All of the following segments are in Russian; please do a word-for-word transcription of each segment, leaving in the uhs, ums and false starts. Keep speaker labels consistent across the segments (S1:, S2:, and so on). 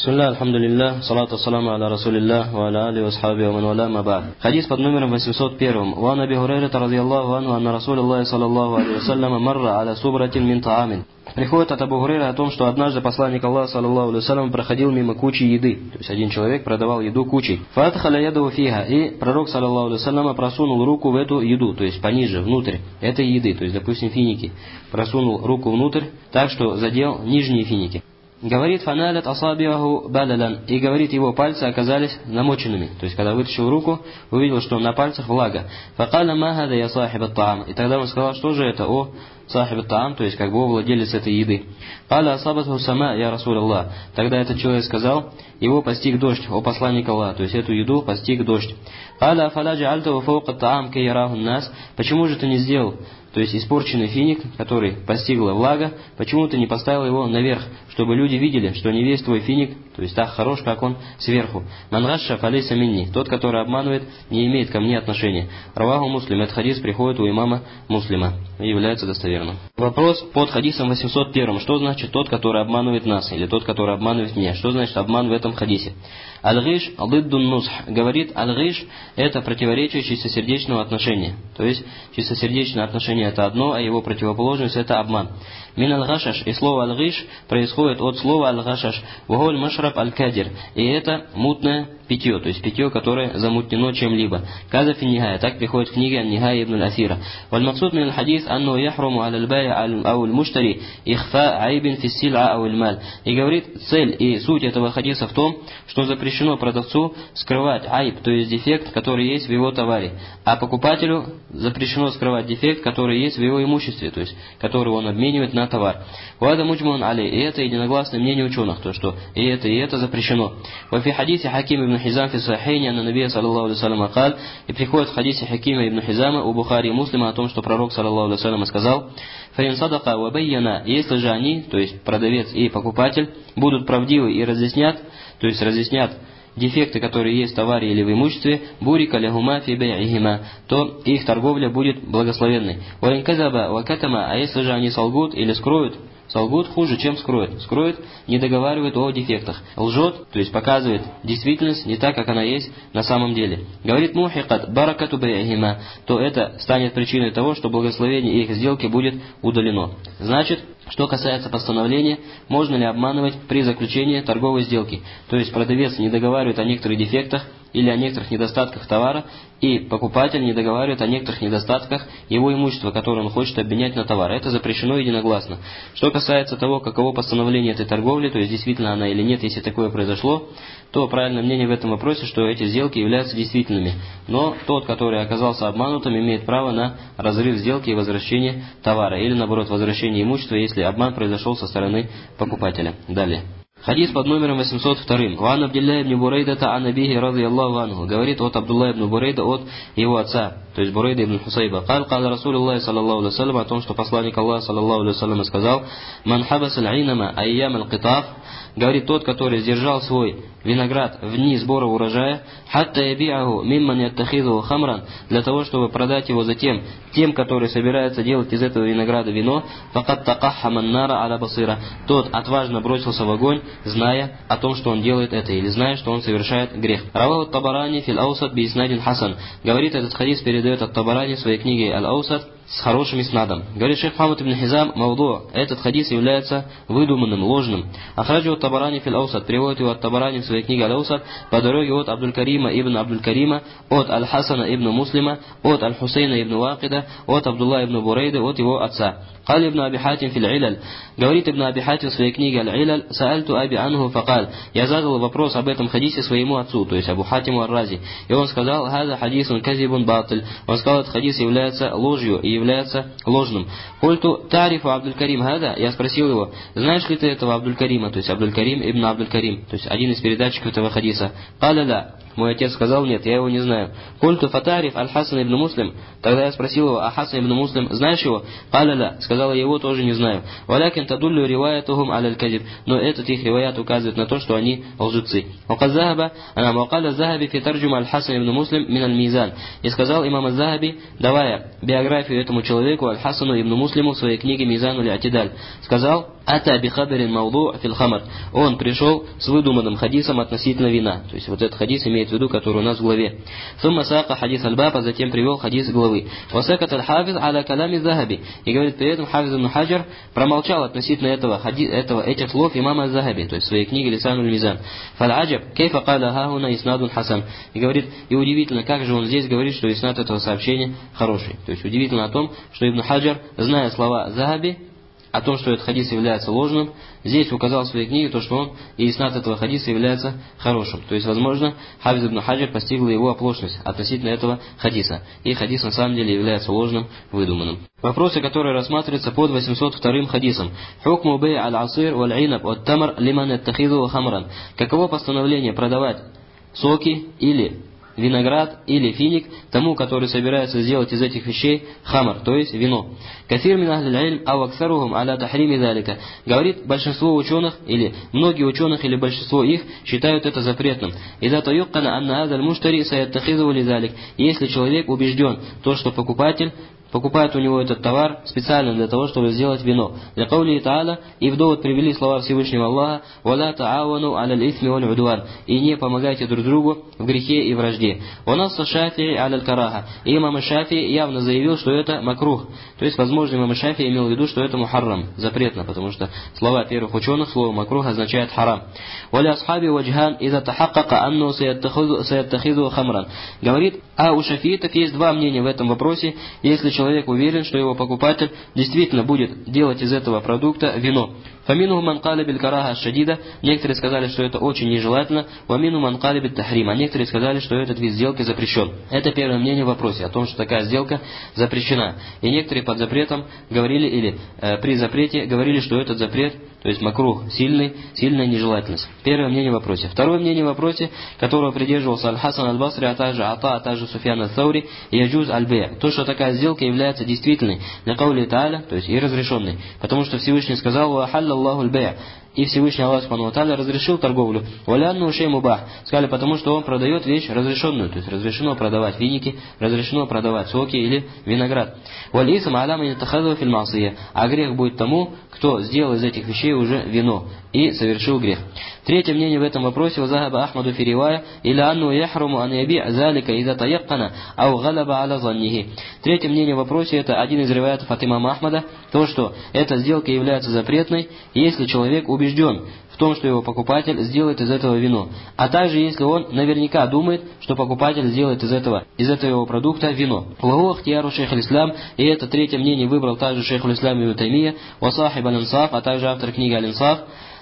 S1: Бисмилля, алхамдулилля, салату ассаламу аля расулилля, ва аля али ва асхаби ва ман валя ма ба'д. Хадис под номером восемьсот один. Ва ан Аби Хурайрата радийаллаху анху, анна Расулуллахи саллаллаху алейхи ва саллям марра аля субратин мин таамин. Приходит от Абу Хурайра о том, что однажды посланник Аллаха саллаллаху алейхи ва саллям проходил мимо кучи еды. То есть один человек продавал еду кучей. Фатхаля ядуху фиха. И пророк саллаллаху алейхи ва саллям просунул руку в эту еду, то есть пониже, внутрь этой еды, то есть, допустим, финики. Просунул руку внутрь, так что задел нижние финики. Говорит, фаналят асабиаху балалан. И говорит, его пальцы оказались намоченными. То есть, когда вытащил руку, увидел, что на пальцах влага. Факаля ма хада я сахиб ат-таам. И тогда он сказал, что же это, о сахиб ат-таам, то есть, как бы, о владелец этой еды. Каля асабатху сама я расуль Аллах. Тогда этот человек сказал, его постиг дождь, о посланник Аллаха. То есть, эту еду постиг дождь. Каля фаля джаальтаху фаука ат-таам кей яраху нас. Почему же ты не сделал? То есть испорченный финик, который постигла влага, почему ты не поставил его наверх, чтобы люди видели, что не весь твой финик, то есть так хорош, как он сверху. Мангашша фалейса минни. Тот, который обманывает, не имеет ко мне отношения. Раваху Муслим. Этот хадис приходит у имама Муслима и является достоверным. Вопрос под хадисом восемьсот один. Что значит тот, который обманывает нас, или тот, который обманывает меня? Что значит обман в этом хадисе? Аль-гиш алиддун нусх. Говорит, аль-гиш это противоречие чистосердечного отношения. То есть чистосердечное отношение это одно, а его противоположность это обман. Мин аль-гашаш. И слово аль-гиш происходит от слова аль-гашаш. Ваголь машраб аль-кадир. И это мутное питье, то есть питье, которое замутнено чем-либо. Каза фи нихая. Так приходит в книге Ан-Нихая ибн аль-Асира. Валь максуд мин аль-хадис анну яхруму аля аль-бай ау аль-муштари ихфа айбин фи силь'a ау аль-маль. И говорит, цель и суть этого хадиса в том, что запрещено продавцу скрывать айб, то есть дефект, который есть в его товаре, а покупателю запрещено скрывать дефект, который есть в его имуществе, то есть который он обменивает на товар. Вада муджмун али. И это единогласное мнение ученых, то что и это, и это запрещено. Во фи хадисе Хаким ибн Хизам фи сахейни анна набия саллаллаху алейхи ва саллям каль. И приходит в хадисе Хакима ибн Хизама у Бухари и Муслима о том, что пророк саллаллаху алейхи ва саллям сказал: фаин садака ва байяна. Если же они, то есть продавец и покупатель, будут правдивы и разъяснят, то есть разъяснят дефекты, которые есть в товаре или в имуществе, бурика лягума фи бай'ихима, то их торговля будет благословенной. Ваин казаба ва катама. А если же они солгут или скроют, солгут хуже, чем скроет. Скроет, не договаривает о дефектах. Лжет, то есть показывает действительность не так, как она есть на самом деле. Говорит мухикат баракату бай'ихима, то это станет причиной того, что благословение их сделки будет удалено. Значит, что касается постановления, можно ли обманывать при заключении торговой сделки. То есть продавец не договаривает о некоторых дефектах или о некоторых недостатках товара, и покупатель не договаривает о некоторых недостатках его имущества, которое он хочет обменять на товар. Это запрещено единогласно. Что касается того, каково постановление этой торговли, то есть действительно она или нет, если такое произошло, то правильное мнение в этом вопросе, что эти сделки являются действительными. Но тот, который оказался обманутым, имеет право на разрыв сделки и возвращение товара, или наоборот возвращение имущества, если обман произошел со стороны покупателя. Далее. Хадис под номером восемьсот два. Ван Абдилля ибн Бурейдата ан Абихи радийаллаху анху. Говорит от Абдулла ибн Бурейда от его отца, то есть Бурейда ибн Хусайба. Кал кал Расулуллахи саллаллаху алейхи ва саллям, о том, что посланник Аллаха саллаллаху алейхи ва саллям сказал: ман хабас аль-айнама айям аль-китаф. Говорит, тот, который сдержал свой виноград в дни сбора урожая, хатта ябиаху мимман яттахизуху хамран, для того, чтобы продать его затем тем, которые собираются делать из этого винограда вино, факат такаххаман нара аля басира, тот отважно бросился в огонь, зная о том, что он делает это, или зная, что он совершает грех. Раваху Табарани фил аусат би иснадин хасан. Говорит, этот хадис передает от Табарани в своей книге Аль-Аусат с хорошим иснадом. Говорит шейх Мухаммад ибн Хизам мауду. Этот хадис является выдуманным, ложным. Ахраджу от Табарани фил аусат. Приводит его от Табарани в своей книге Аль-Аусат по дороге от Абдуль-Карима ибн Абдуль-Карима, от Аль-Хасана ибн Муслима, от Аль-Хусейна ибн Вакида, от Абдулла ибн Бурейда, от его отца. Кал ибн Аби Хатим фил Иляль. Говорит ибн Аби Хатим в своей книге Аль-Иляль: саальту аби анху факаль. Я задал вопрос об этом хадисе своему отцу, то есть Абу Хатиму ар-Рази. И он сказал: хаза хадисун казибун батиль. Он сказал, этот хадис является ложью и является ложным. Культу тарифу Абдуль-Карим хада. Я спросил его: знаешь ли ты этого Абдуль-Карима, то есть Абдуль-Карим ибн Абдуль-Карим, то есть один из передатчиков этого хадиса. Каля ла. Мой отец сказал: нет, я его не знаю. Культу фатариф аль-Хасан ибн Муслим. Тогда я спросил его: а Хасан ибн Муслим, знаешь его? Каля ла. Сказал: я его тоже не знаю. Валякин тадуллю риваятухум аль-кадиб. Но этот их риваят указывает на то, что они лжецы. Ваказахаба, она мукаля захаби фи тарджум аль-Хасан ибн Муслим мин аль-Мизан. И сказал имам аль-Захаби, давая биографию этому человеку, аль-Хасану ибн Муслиму, в своей книге Мизан аль-Атидаль, сказал: Ата бихабарин мауду фил хамар. Он пришел с выдуманным хадисом относительно вина. То есть вот этот хадис имеет в виду, который у нас в главе. Сумма сака хадис аль-баба, затем привел хадис главы. Васакат аль-хафиз аля калями захаби. И говорит, при этом хафиз ибн Хаджар промолчал относительно этого, хадис, этого этих слов имама Захаби, то есть в своей книге Лисануль Мизан. Фаль-аджаб, кейфа каля хахуна иснадун хасан. И говорит, и удивительно, как же он здесь говорит, что иснад этого сообщения хороший. То есть удивительно о том, что Ибн Хаджар, зная слова Захаби, о том, что этот хадис является ложным, здесь указал в своей книге то, что он и иснад этого хадиса является хорошим. То есть, возможно, Хафиз ибн Хаджар постигла его оплошность относительно этого хадиса. И хадис на самом деле является ложным, выдуманным. Вопросы, которые рассматриваются под восемьсот вторым хадисом. Хукму бей аль-асир валь-инаб от-тамр лиман аттахиду хамран. Каково постановление продавать соки или виноград или финик тому, который собирается сделать из этих вещей хамар, то есть вино. Кафир мин ахлил ильм ау аксарухум аля тахрими залика. Говорит, большинство ученых, или многие ученых, или большинство их считают это запретным. Ида таюккана анна адаль муштари саяттахизу ли залик. Если человек убежден, то, что покупатель покупает у него этот товар специально для того, чтобы сделать вино. Для каули та'аля, и в довод привели слова Всевышнего Аллаха: «Валя та'авану аля исми валь удван», и не помогайте друг другу в грехе и вражде. «Ванасса Шафии аля караха», и имам Шафии явно заявил, что это макрух. То есть, возможно, имам Шафии имел в виду, что это мухаррам, запретно, потому что слова первых ученых, слово макрух означает харам. «Валя асхаби ваджхан иза тахаккака анну саяттахиду хамран». Говорит, а у шафиитов есть два мнения в этом вопросе, если человек уверен, что его покупатель действительно будет делать из этого продукта вино. Фамину манкали биль караха шадида, некоторые сказали, что это очень нежелательно, вамину манкали биль тахрим, а некоторые сказали, что этот вид сделки запрещен. Это первое мнение в вопросе о том, что такая сделка запрещена. И некоторые под запретом говорили, или э, при запрете говорили, что этот запрет, то есть макрух, сильный, сильная нежелательность. Первое мнение в вопросе. Второе мнение в вопросе, которого придерживался Аль-Хасан Аль-Басри, а также Ата, а также Суфьян Аль-Саури, и Яджуз Аль-Бей. То, что такая сделка является действительной, на каули Тааля, то есть и разрешенной. Потому что Всевышний сказал: «Ва халля Аллаху аль-бей», и Всевышний Аллах Субхану ва Тааля разрешил торговлю. «Валянну шей мубах», сказали, потому что он продает вещь разрешенную, то есть разрешено продавать виники, разрешено продавать соки или виноград. «Валисам аляма ятахазу филь маасия», а грех будет тому, кто сделал из этих вещей уже вино и совершил грех. Третье мнение в этом вопросе: «Вазахаба Ахмаду фи ривая или анну яхруму ан яби залика иза таяккана ау галаба аля заннихи». Третье мнение в вопросе — это один из риваятов от имама Ахмада, то, что эта сделка является запретной, если человек убежден в том, что его покупатель сделает из этого вино, а также если он наверняка думает, что покупатель сделает из этого, из этого его продукта вино. Ваху ахтияру шейх аль-Ислам, и это третье мнение выбрал также шейх аль-Ислам ибн Таймия, васахиб аль-Инсаф, а также автор книги Аль-Инсаф,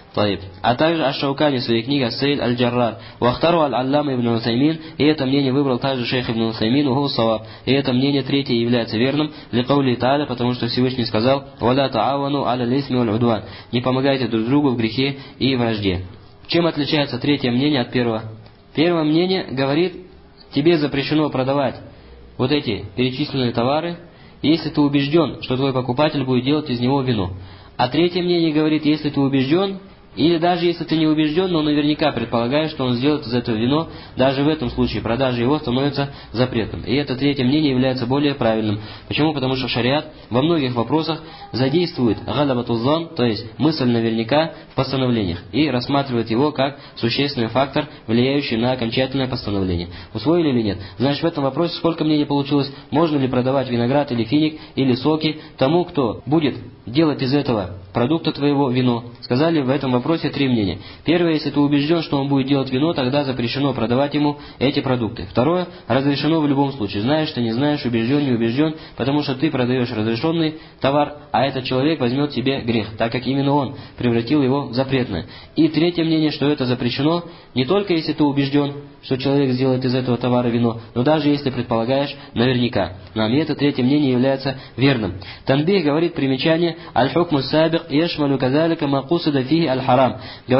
S1: а также Аш-Шаукани в своей книге Ас-Сейд Аль-Джаррар. Вахтару Аль-Аллам ибн Усаймин, и это мнение выбрал также шейх ибн Усаймин, уху саваб. И это мнение третье является верным, для каули Тааля, потому что Всевышний сказал: «Валя та'авану аля лисми валь удван», не помогайте друг другу в грехе и вражде. Чем отличается третье мнение от первого? Первое мнение говорит: тебе запрещено продавать вот эти перечисленные товары, если ты убежден, что твой покупатель будет делать из него вино. А третье мнение говорит: если ты убежден, или даже если ты не убежден, но наверняка предполагаешь, что он сделает из этого вино, даже в этом случае продажа его становится запретным. И это третье мнение является более правильным. Почему? Потому что шариат во многих вопросах задействует галабатуззан, то есть мысль наверняка в постановлениях, и рассматривает его как существенный фактор, влияющий на окончательное постановление. Усвоили или нет? Значит, в этом вопросе сколько мнений получилось? Можно ли продавать виноград или финик или соки тому, кто будет делать из этого продукта твоего вино? Сказали в этом вопросе три мнения. Первое: если ты убежден, что он будет делать вино, тогда запрещено продавать ему эти продукты. Второе: разрешено в любом случае. Знаешь ты, не знаешь, убежден, не убежден, потому что ты продаешь разрешенный товар, а этот человек возьмет себе грех, так как именно он превратил его в запретное. И третье мнение, что это запрещено не только если ты убежден, что человек сделает из этого товара вино, но даже если предполагаешь наверняка. Нам и это третье мнение является верным. Танбих говорит, примечание: «Аль-хукму сабик яшмалю казалика макусада фихи аль-харам». Говорит,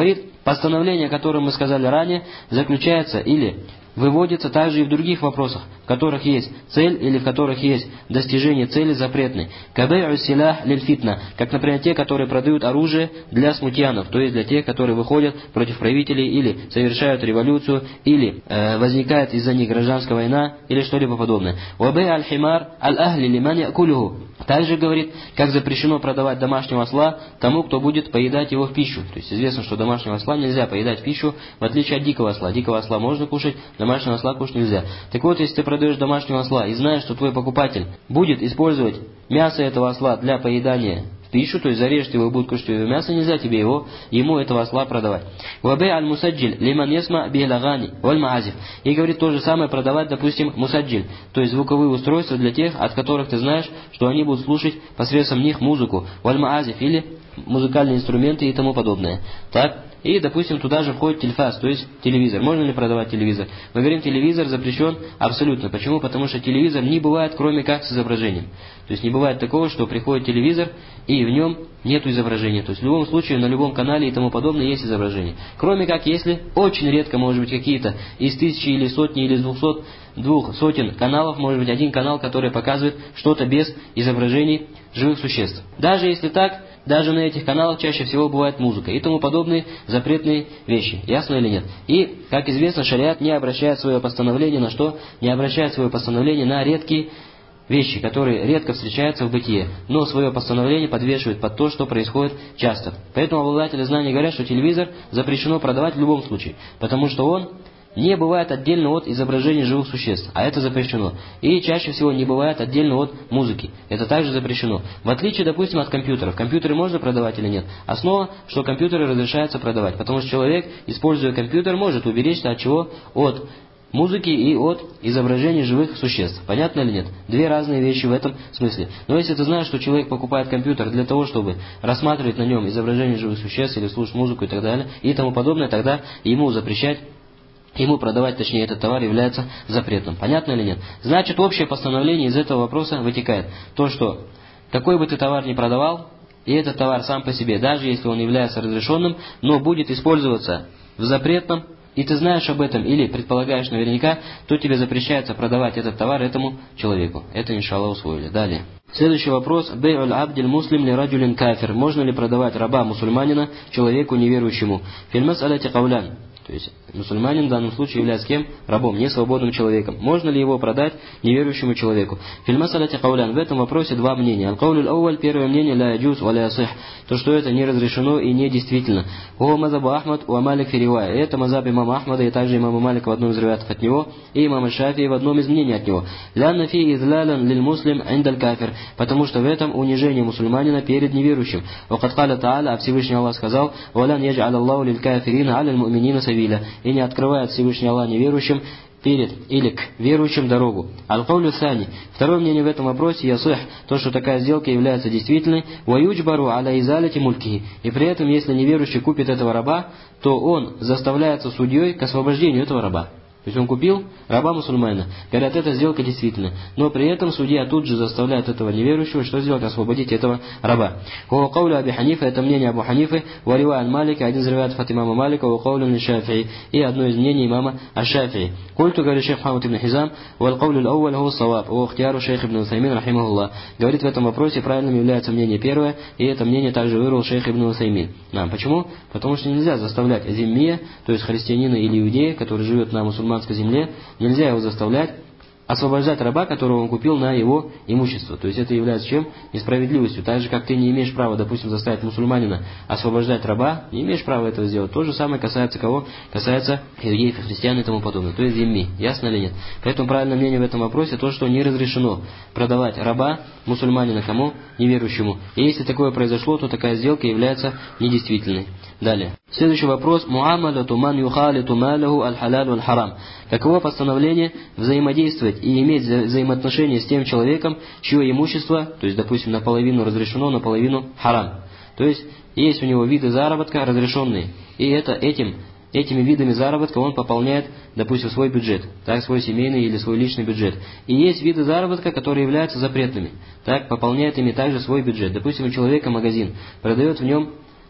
S1: Постановление, о котором мы сказали ранее, заключается или выводится также и в других вопросах, в которых есть цель или в которых есть достижение цели запретной. Кабай'у силах лиль фитна, как, например, те, которые продают оружие для смутьянов, то есть для тех, которые выходят против правителей или совершают революцию, или э, возникает из-за них гражданская война, или что-либо подобное. Вабай аль-химар аль-ахли лиман якулюху. Также говорит, как запрещено продавать домашнего осла тому, кто будет поедать его в пищу. То есть известно, что домашнего осла нельзя поедать в пищу, в отличие от дикого осла. Дикого осла можно кушать, домашнего осла кушать нельзя. Так вот, если ты продаешь домашнего осла и знаешь, что твой покупатель будет использовать мясо этого осла для поедания в пищу, то есть зарежет его и будет кушать его мясо, нельзя тебе его, ему этого осла продавать. Вабай аль-мусаджиль лиман ясма бихлагани валь маазиф. И говорит то же самое продавать, допустим, мусаджиль, то есть звуковые устройства для тех, от которых ты знаешь, что они будут слушать посредством них музыку, валь маазиф, или музыкальные инструменты и тому подобное. Так? И, допустим, туда же входит тельфаз, то есть телевизор. Можно ли продавать телевизор? Мы говорим, телевизор запрещен абсолютно. Почему? Потому что телевизор не бывает, кроме как с изображением. То есть не бывает такого, что приходит телевизор и в нем нет изображения. То есть в любом случае на любом канале и тому подобное есть изображение. Кроме как, если очень редко, может быть, какие-то из тысячи или сотни или из двухсот, двух сотен каналов, может быть, один канал, который показывает что-то без изображений живых существ. Даже если так, даже на этих каналах чаще всего бывает музыка и тому подобные запретные вещи. Ясно или нет? И, как известно, шариат не обращает свое постановление на что? Не обращает свое постановление на редкие вещи, которые редко встречаются в бытие, но свое постановление подвешивает под то, что происходит часто. Поэтому обладатели знаний говорят, что телевизор запрещено продавать в любом случае, потому что он не бывает отдельно от изображений живых существ, а это запрещено. И чаще всего не бывает отдельно от музыки. Это также запрещено. В отличие, допустим, от компьютеров. Компьютеры можно продавать или нет? Основа, что компьютеры разрешается продавать. Потому что человек, используя компьютер, может уберечься от чего? От музыки и от изображений живых существ. Понятно или нет? Две разные вещи в этом смысле. Но если ты знаешь, что человек покупает компьютер для того, чтобы рассматривать на нем изображения живых существ или слушать музыку и так далее, и тому подобное, тогда ему запрещать, ему продавать, точнее, этот товар является запретным. Понятно или нет? Значит, общее постановление из этого вопроса вытекает. То, что какой бы ты товар ни продавал, и этот товар сам по себе, даже если он является разрешенным, но будет использоваться в запретном, и ты знаешь об этом или предполагаешь наверняка, то тебе запрещается продавать этот товар этому человеку. Это, иншаллах, усвоили. Далее. Следующий вопрос. Бей'уль абдиль муслим ли раджулин кафир. Можно ли продавать раба мусульманина человеку неверующему? Фильмас аляти каулян. То есть мусульманин в данном случае является кем? Рабом, не свободным человеком. Можно ли его продать неверующему человеку? Фильмасаляти каулян. В этом вопросе два мнения. Аль-каулюль ауаль, первое мнение, ля яджуз ва ля ясих. То, что это не разрешено и не действительно. О мазабу Ахмад у Амалик фиривая. Это мазаб имама Ахмада и также имама Малика в одном из риваятов от него, и имама Шафии в одном из мнений от него. Лянна фи излялян лиль муслим индаль кафир. Потому что в этом унижение мусульманина перед неверующим. Вакад каля та'аля, а Всевышний Аллах сказал: валян ядж'аль Аллаху лиль кафирина аля муминина и не открывает Всевышний Аллах неверующим перед или к верующим дорогу. Аль-Каулю Сани. Второе мнение в этом вопросе ясих, то, что такая сделка является действительной, ваюджбару аля изалити мулькихи. И при этом, если неверующий купит этого раба, то он заставляется судьей к освобождению этого раба. То есть он купил раба мусульманина. Говорят, это сделка действительно. Но при этом судья тут же заставляет этого неверующего, что сделать? Освободить этого раба. Ва каулю Аби Ханифа, это мнение Абу Ханифы, ва ривай Малика, один из риваятов от имама Малика, ва каулю Шафии, и одно из мнений имама Аш-Шафии. Культу, говорит шейх Мухаммад ибн Хизам, ва каулю ауаль ху саваб, ва ихтияру шейх ибн Усаймин, рахимахуллах. Говорит, в этом вопросе правильным является мнение первое, и это мнение также вырвал шейх ибн Усаймин. Нам. Почему? Потому что нельзя заставлять зиммия, то есть христианина или иудея, который живет на мусульманской земле, нельзя его заставлять освобождать раба, которого он купил на его имущество. То есть это является чем? Несправедливостью. Так же, как ты не имеешь права, допустим, заставить мусульманина освобождать раба, не имеешь права этого сделать. То же самое касается кого? Касается иудеев, христиан и тому подобное. То есть зимми. Ясно или нет? Поэтому правильное мнение в этом вопросе то, что не разрешено продавать раба мусульманина кому? Неверующему. И если такое произошло, то такая сделка является недействительной. Далее. Следующий вопрос. Муамаляту ман юхалиту маляху аль-халяль валь-харам. Каково постановление взаимодействовать и иметь взаимоотношения с тем человеком, чье имущество, то есть, допустим, наполовину разрешено, наполовину харам. То есть, есть у него виды заработка разрешенные, и это этим, этими видами заработка он пополняет, допустим, свой бюджет, так, свой семейный или свой личный бюджет. И есть виды заработка, которые являются запретными, так, пополняет ими также свой бюджет. Допустим, у человека магазин, продает в нем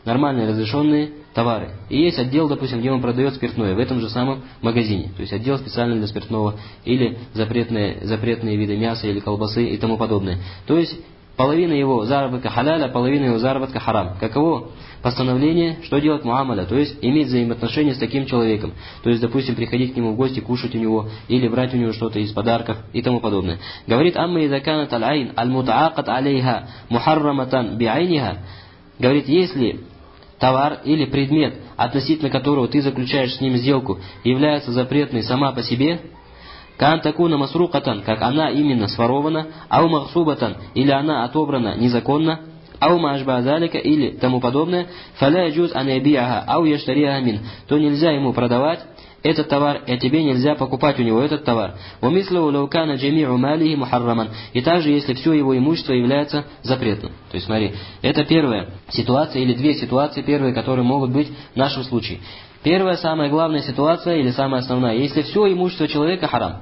S1: нормальные разрешенные товары. И есть отдел, допустим, где он продает спиртное, в этом же самом магазине. То есть отдел специально для спиртного, или запретные, запретные виды мяса или колбасы и тому подобное. То есть половина его заработка халяля, половина его заработка харам. Каково постановление, что делать муамаля, то есть иметь взаимоотношения с таким человеком. То есть, допустим, приходить к нему в гости, кушать у него, или брать у него что-то из подарков и тому подобное. Говорит, амма иза канат аль-айн аль-мутаакат алейха мухарраматан биайниха. Говорит, если товар или предмет, относительно которого ты заключаешь с ним сделку, является запретной сама по себе, кан такуна масрукатан, как она именно сворована, ау махсубатан, или она отобрана незаконно, ау маашбазалика, или тому подобное, фаля яджуз ан ябиаха, ау яштариаха мин, то нельзя ему продавать этот товар, и тебе нельзя покупать у него этот товар. Умислу лаукана джамиу малихи мухарраман. И также, если все его имущество является запретным. То есть, смотри, это первая ситуация, или две ситуации, первые, которые могут быть в нашем случае. Первая, самая главная ситуация, или самая основная, если все имущество человека харам.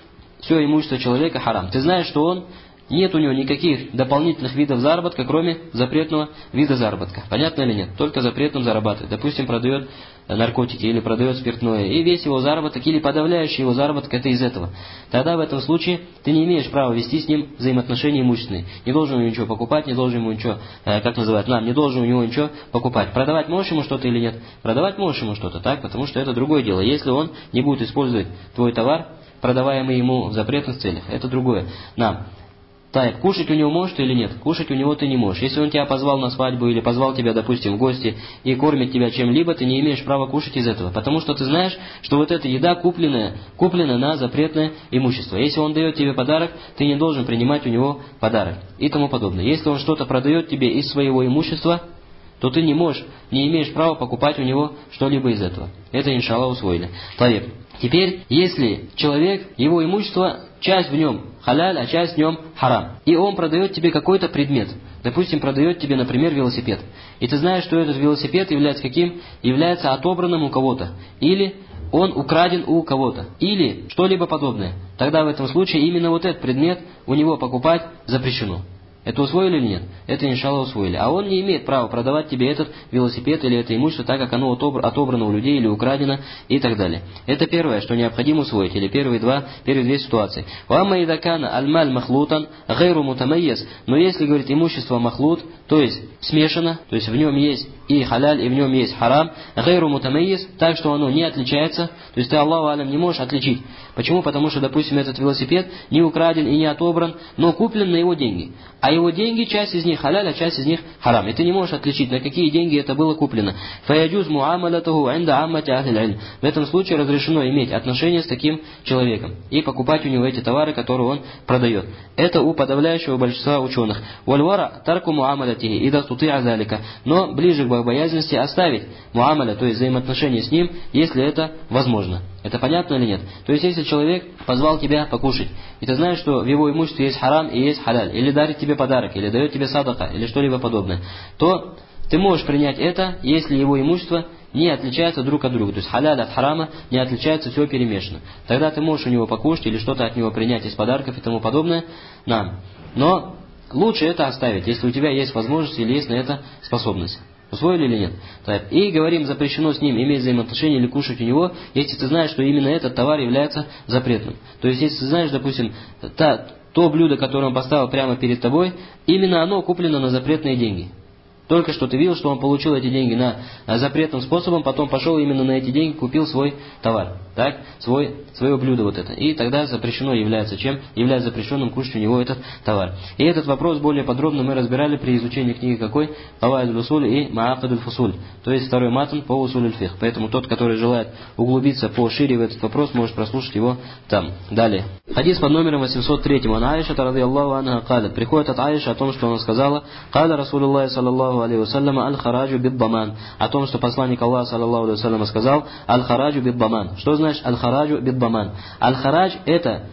S1: Все имущество человека харам. Ты знаешь, что он, нет у него никаких дополнительных видов заработка, кроме запретного вида заработка. Понятно или нет? Только запретным зарабатывает. Допустим, продает наркотики или продает спиртное. И весь его заработок, или подавляющий его заработок, это из этого. Тогда в этом случае ты не имеешь права вести с ним взаимоотношения имущественные. Не должен у него ничего покупать, не должен ему ничего, как называют, нам, не должен у него ничего покупать. Продавать можешь ему что-то или нет? Продавать можешь ему что-то, так? Потому что это другое дело. Если он не будет использовать твой товар, продаваемый ему в запретных целях, это другое. Нам. Так, кушать у него можешь ты или нет? Кушать у него ты не можешь. Если он тебя позвал на свадьбу или позвал тебя, допустим, в гости и кормит тебя чем-либо, ты не имеешь права кушать из этого. Потому что ты знаешь, что вот эта еда купленная, куплена на запретное имущество. Если он дает тебе подарок, ты не должен принимать у него подарок и тому подобное. Если он что-то продает тебе из своего имущества, то ты не можешь, не имеешь права покупать у него что-либо из этого. Это, иншаллах, усвоили. Таиб. Теперь, если человек, его имущество, часть в нем халяль, а часть в нем харам, и он продает тебе какой-то предмет, допустим, продает тебе, например, велосипед, и ты знаешь, что этот велосипед является каким? Является отобранным у кого-то, или он украден у кого-то, или что-либо подобное, тогда в этом случае именно вот этот предмет у него покупать запрещено. Это усвоили или нет? Это, иншаллах, усвоили. А он не имеет права продавать тебе этот велосипед или это имущество, так как оно отобрано у людей или украдено и так далее. Это первое, что необходимо усвоить. Или первые два, первые две ситуации. «Вамма идакана аль-маль махлутан гайру мутамайяз». Но если, говорит, имущество махлут, то есть смешано, то есть в нем есть и халяль, и в нем есть харам, гайру мутамайяз, так что оно не отличается, то есть ты, Аллаху алям, не можешь отличить. Почему? Потому что, допустим, этот велосипед не украден и не отобран, но куплен на его деньги. А его деньги, часть из них халяль, а часть из них харам. И ты не можешь отличить, на какие деньги это было куплено. Фаяджуз муамалатуху инда аммати ахлиль илм. В этом случае разрешено иметь отношения с таким человеком и покупать у него эти товары, которые он продает. Это у подавляющего большинства ученых. Вальвара тарку муамалатихи ида тути'а залика. Но ближе к богобоязненности оставить муамаля, то есть взаимоотношения с ним, если это возможно. Это понятно или нет? То есть, если человек позвал тебя покушать, и ты знаешь, что в его имуществе есть харам и есть халяль, или дарит тебе подарок, или дает тебе садака, или что-либо подобное, то ты можешь принять это, если его имущество не отличается друг от друга. То есть халяль от харама не отличается, все перемешано. Тогда ты можешь у него покушать, или что-то от него принять из подарков и тому подобное. Нам. Но лучше это оставить, если у тебя есть возможность или есть на это способность. Усвоили или нет? Так. И говорим, запрещено с ним иметь взаимоотношения или кушать у него, если ты знаешь, что именно этот товар является запретным. То есть, если ты знаешь, допустим, та, то блюдо, которое он поставил прямо перед тобой, именно оно куплено на запретные деньги. Только что ты видел, что он получил эти деньги на, на запретным способом, потом пошел именно на эти деньги, купил свой товар, так, свой, свое блюдо вот это. И тогда запрещено является чем? Является запрещенным кушать у него этот товар. И этот вопрос более подробно мы разбирали при изучении книги какой? Каваид аль-Усуль и Маакид аль-Фусуль. То есть второй матн по Усуль аль-Фих. Поэтому тот, который желает углубиться пошире в этот вопрос, может прослушать его там. Далее. Хадис под номером восемьсот три. Ан Аиша радийаллаху анха калят. Приходит от Аиши о том, что она сказала: «Каля Расулуллах саллаллаху алейхи вассалям аль-хараджу бид-даман». О том, что посланник Аллаха саллаллаху алейхи вассалям сказал: «Аль-хараджу бид-даман». Что значит аль-хараджу бид-даман? Аль-харадж – это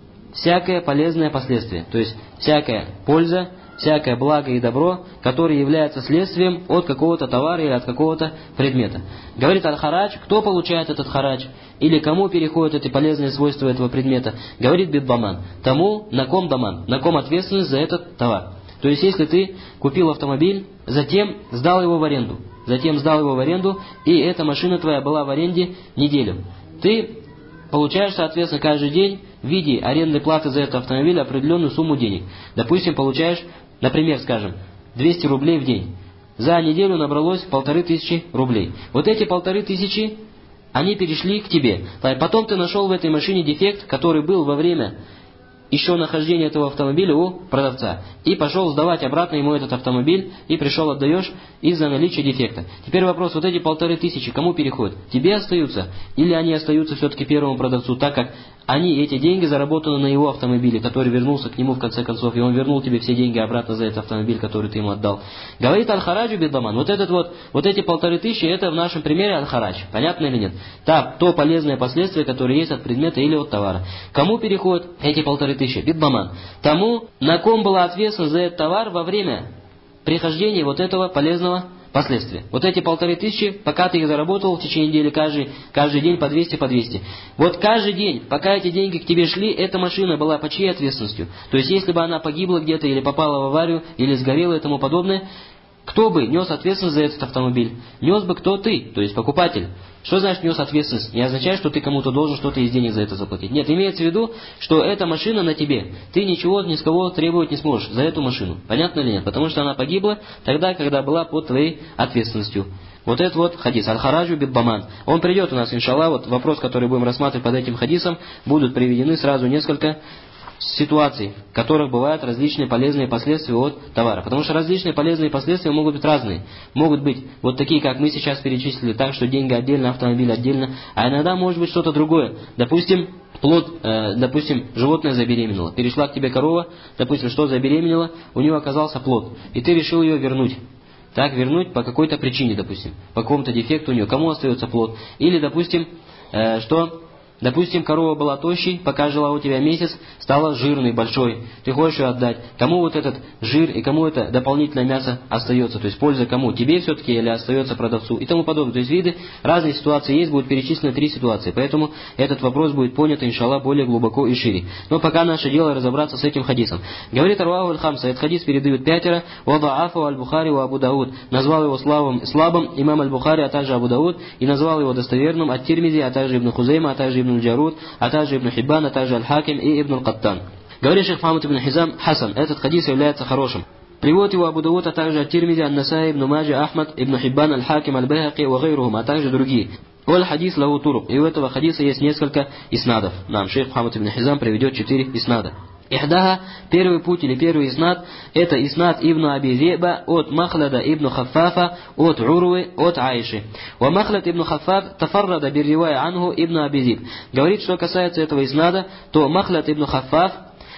S1: всякое полезное последствие. То есть всякая польза, всякое благо и добро, которое является следствием от какого-то товара или от какого-то предмета. Говорит аль-харадж, кто получает этот харадж, или кому переходят эти полезные свойства этого предмета. Говорит бид-даман, тому, на ком даман, на ком ответственность за этот товар. То есть, если ты купил автомобиль, затем сдал его в аренду, затем сдал его в аренду, и эта машина твоя была в аренде неделю, ты получаешь, соответственно, каждый день в виде арендной платы за этот автомобиль определенную сумму денег. Допустим, получаешь, например, скажем, двести рублей в день. За неделю набралось полторы тысячи рублей. Вот эти полторы тысячи, они перешли к тебе. Потом ты нашел в этой машине дефект, который был во время еще нахождения этого автомобиля у продавца. И пошел сдавать обратно ему этот автомобиль, и пришел отдаешь из-за наличия дефекта. Теперь вопрос, вот эти полторы тысячи кому переходят? Тебе остаются? Или они остаются все-таки первому продавцу, так как они, эти деньги заработаны на его автомобиле, который вернулся к нему в конце концов, и он вернул тебе все деньги обратно за этот автомобиль, который ты ему отдал. Говорит аль-хараджу биддаман. Вот этот вот, вот эти полторы тысячи, это в нашем примере аль-харадж. Понятно или нет? Так, то полезное последствие, которое есть от предмета или от товара. Кому переходят эти полторы тысячи? Биддаман. Тому, на ком была ответственность за этот товар во время прихождения вот этого полезного последствия. Вот эти полторы тысячи, пока ты их заработал в течение недели, каждый, каждый день по двести, по двести. Вот каждый день, пока эти деньги к тебе шли, эта машина была по чьей ответственностью? То есть, если бы она погибла где-то, или попала в аварию, или сгорела и тому подобное, кто бы нес ответственность за этот автомобиль? Нес бы кто? Ты, то есть покупатель. Что значит нес ответственность? Не означает, что ты кому-то должен что-то из денег за это заплатить. Нет, имеется в виду, что эта машина на тебе. Ты ничего ни с кого требовать не сможешь за эту машину. Понятно или нет? Потому что она погибла тогда, когда была под твоей ответственностью. Вот этот вот хадис. Аль-хараджу биддаман. Он придет у нас, иншаллах. Вот вопрос, который будем рассматривать под этим хадисом, будут приведены сразу несколько ситуаций, в которых бывают различные полезные последствия от товара. Потому что различные полезные последствия могут быть разные. Могут быть вот такие, как мы сейчас перечислили, так, что деньги отдельно, автомобиль отдельно. А иногда может быть что-то другое. Допустим, плод, э, допустим, животное забеременело. Перешла к тебе корова, допустим, что забеременела, у нее оказался плод. И ты решил ее вернуть. Так, вернуть по какой-то причине, допустим. По какому-то дефекту у нее. Кому остается плод? Или, допустим, э, что... Допустим, корова была тощей, пока жила у тебя месяц, стала жирной, большой. Ты хочешь ее отдать. Кому вот этот жир и кому это дополнительное мясо остается? То есть польза кому? Тебе все-таки или остается продавцу? И тому подобное. То есть виды, разные ситуации есть, будут перечислены три ситуации. Поэтому этот вопрос будет понят, иншаллах, более глубоко и шире. Но пока наше дело разобраться с этим хадисом. Говорит Арваху аль-Хамса, этот хадис передают пятеро, вадаафу аль-Бухари ва Абу Дауд. Назвал его слабым, слабым имам аль-Бухари, а также Абу Дауд, и назвал его достоверным ат-Тирмизи, а также Ибн Хузейма, а также Ибн Джарут, а также Ибн Хиббан, а также Аль-Хаким и Ибн Аль-Каттан. Говорит шейх Мухаммад ибн Хизам, Хасан, этот хадис является хорошим. Приводит его Абу Дауд, а также Ат-Тирмизи, Ан-Насаи, Ибн Маджа, Ахмад, Ибн Хиббан, Аль-Хаким, Аль-Байхаки, ва гайрухум, а также другие. Валь хадис лаху турук. И у этого хадиса есть несколько иснадов. Нам шейх Мухаммад ибн Хизам приведет четыре иснада. Ихдаха, первый путь или первый иснад, это иснад ибн Аби Зиба от Махлада ибн Хаффафа от Урвы от Аиши. Ва Махлад ибн Хаффаф тафаррада бирривая анху ибн Аби Зиб. Говорит, что касается этого иснада, то Махлад ибн Хаффаф,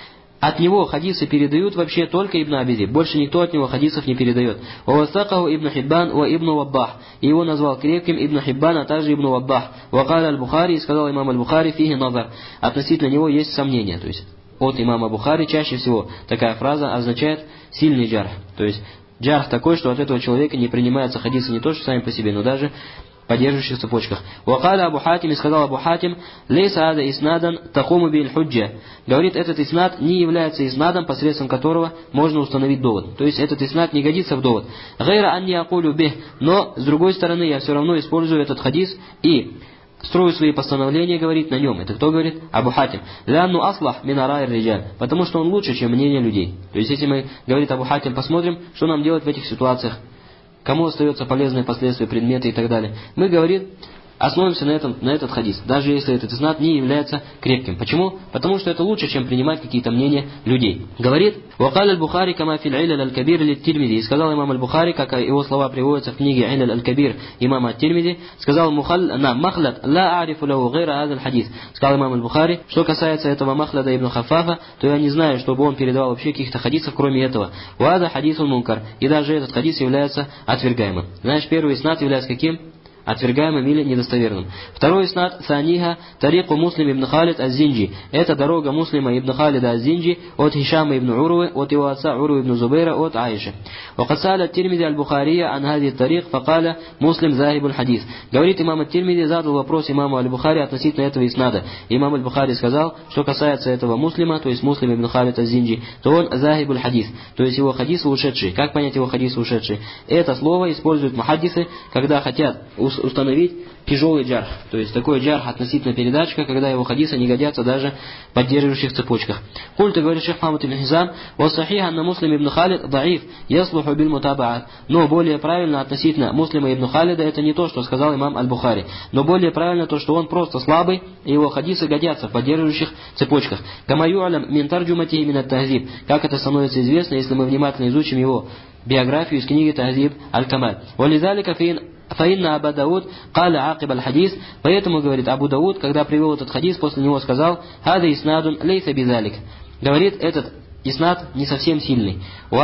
S1: от него хадисы передают вообще только Ибн Аби Зиб. Больше никто от него хадисов не передает. Ва васакаху Ибн Хиббан ва Ибн Ваббах. И его назвал крепким Ибн Хиббан, а также Ибн Ваббах. Ва каля аль-Бухари, и сказал имам аль-Бухари, фихи назар. Относительно него есть сомнения. То есть от имама Бухари чаще всего такая фраза означает сильный джарх. То есть джарх такой, что от этого человека не принимаются хадисы не то, что сами по себе, но даже по держащих цепочках. Вакаля Абу Хатим, и сказал Абу Хатим, лейса ада иснадан такому биль худжа. Говорит, этот иснад не является иснадом, посредством которого можно установить довод. То есть этот иснад не годится в довод. Гайра анни акулю бих, но с другой стороны я все равно использую этот хадис и строю свои постановления, говорит, на нем. Это кто говорит? Абу Хатим. Лянну аслах минарай риджаль. Потому что он лучше, чем мнение людей. То есть если мы, говорит Абу Хатим, посмотрим, что нам делать в этих ситуациях. Кому остается полезные последствия предмета и так далее. Мы, говорит, остановимся на, этом, на этот хадис, даже если этот иснад не является крепким. Почему? Потому что это лучше, чем принимать какие-то мнения людей. Говорит, «Вакаль аль-Бухари кама фил иляль аль-кабир лит-Тирмизи». И сказал имам аль-Бухари, как его слова приводятся в книге «Иляль аль-кабир» имама ат-Тирмизи, сказал Махлад, «Ла арифу лаху гайра азаль хадис». Сказал имам аль-Бухари, что касается этого Махлада ибн Хаффафа, то я не знаю, чтобы он передавал вообще каких-то хадисов, кроме этого. «Ваза хадисун мункар». И даже этот хадис является отвергаемым. Знаешь, первый иснад является каким? отвергаемым или недостоверным. Второй иснад Саниха тарику Муслим ибн Халид аз-Зинджи. Это дорога Муслима ибн Халида аз-Зинджи от Хишама ибн Урвы, от его отца Урвы ибн Зубейра, от Аиши. وقد سأل الترمذي البخاري عن هذه الطريق فقال مسلم ذاهب الحديث. Говорит имам ат-Тирмизи, задал вопрос имаму аль-Бухари относительно этого иснада. Имам аль-Бухари сказал, что касается этого Муслима, то есть Муслим ибн Халид аз-Зинджи, то он захибуль хадис, то есть его хадисы ушедшие. Как понять его хадисы ушедшие? Это слово используют мухаддисы, когда хотят установить тяжелый джарх, то есть такой джарх относительно передатчика, когда его хадисы не годятся даже в поддерживающих цепочках. Культ, говорит шейх Мухаммад ибн Хизам, «Вассахиха анна Муслим ибн Халид даиф, яслуху биль мутабаат». Но более правильно относительно Муслима ибн Халида это не то, что сказал имам аль-Бухари, но более правильно то, что он просто слабый, и его хадисы годятся в поддерживающих цепочках. Кама ю'алам мин тарджуматихи мин ат-тахзиб, как это становится известно, если мы внимательно изучим его биографию из книги Тахзиб аль-Камаль. Вализалика фин Фаинна Абу Дауд каля акиб аль-хадис, поэтому, говорит Абу Дауд, когда привел этот хадис, после него сказал, «Хада иснадун лейса бизалик». Говорит, этот иснад не совсем сильный.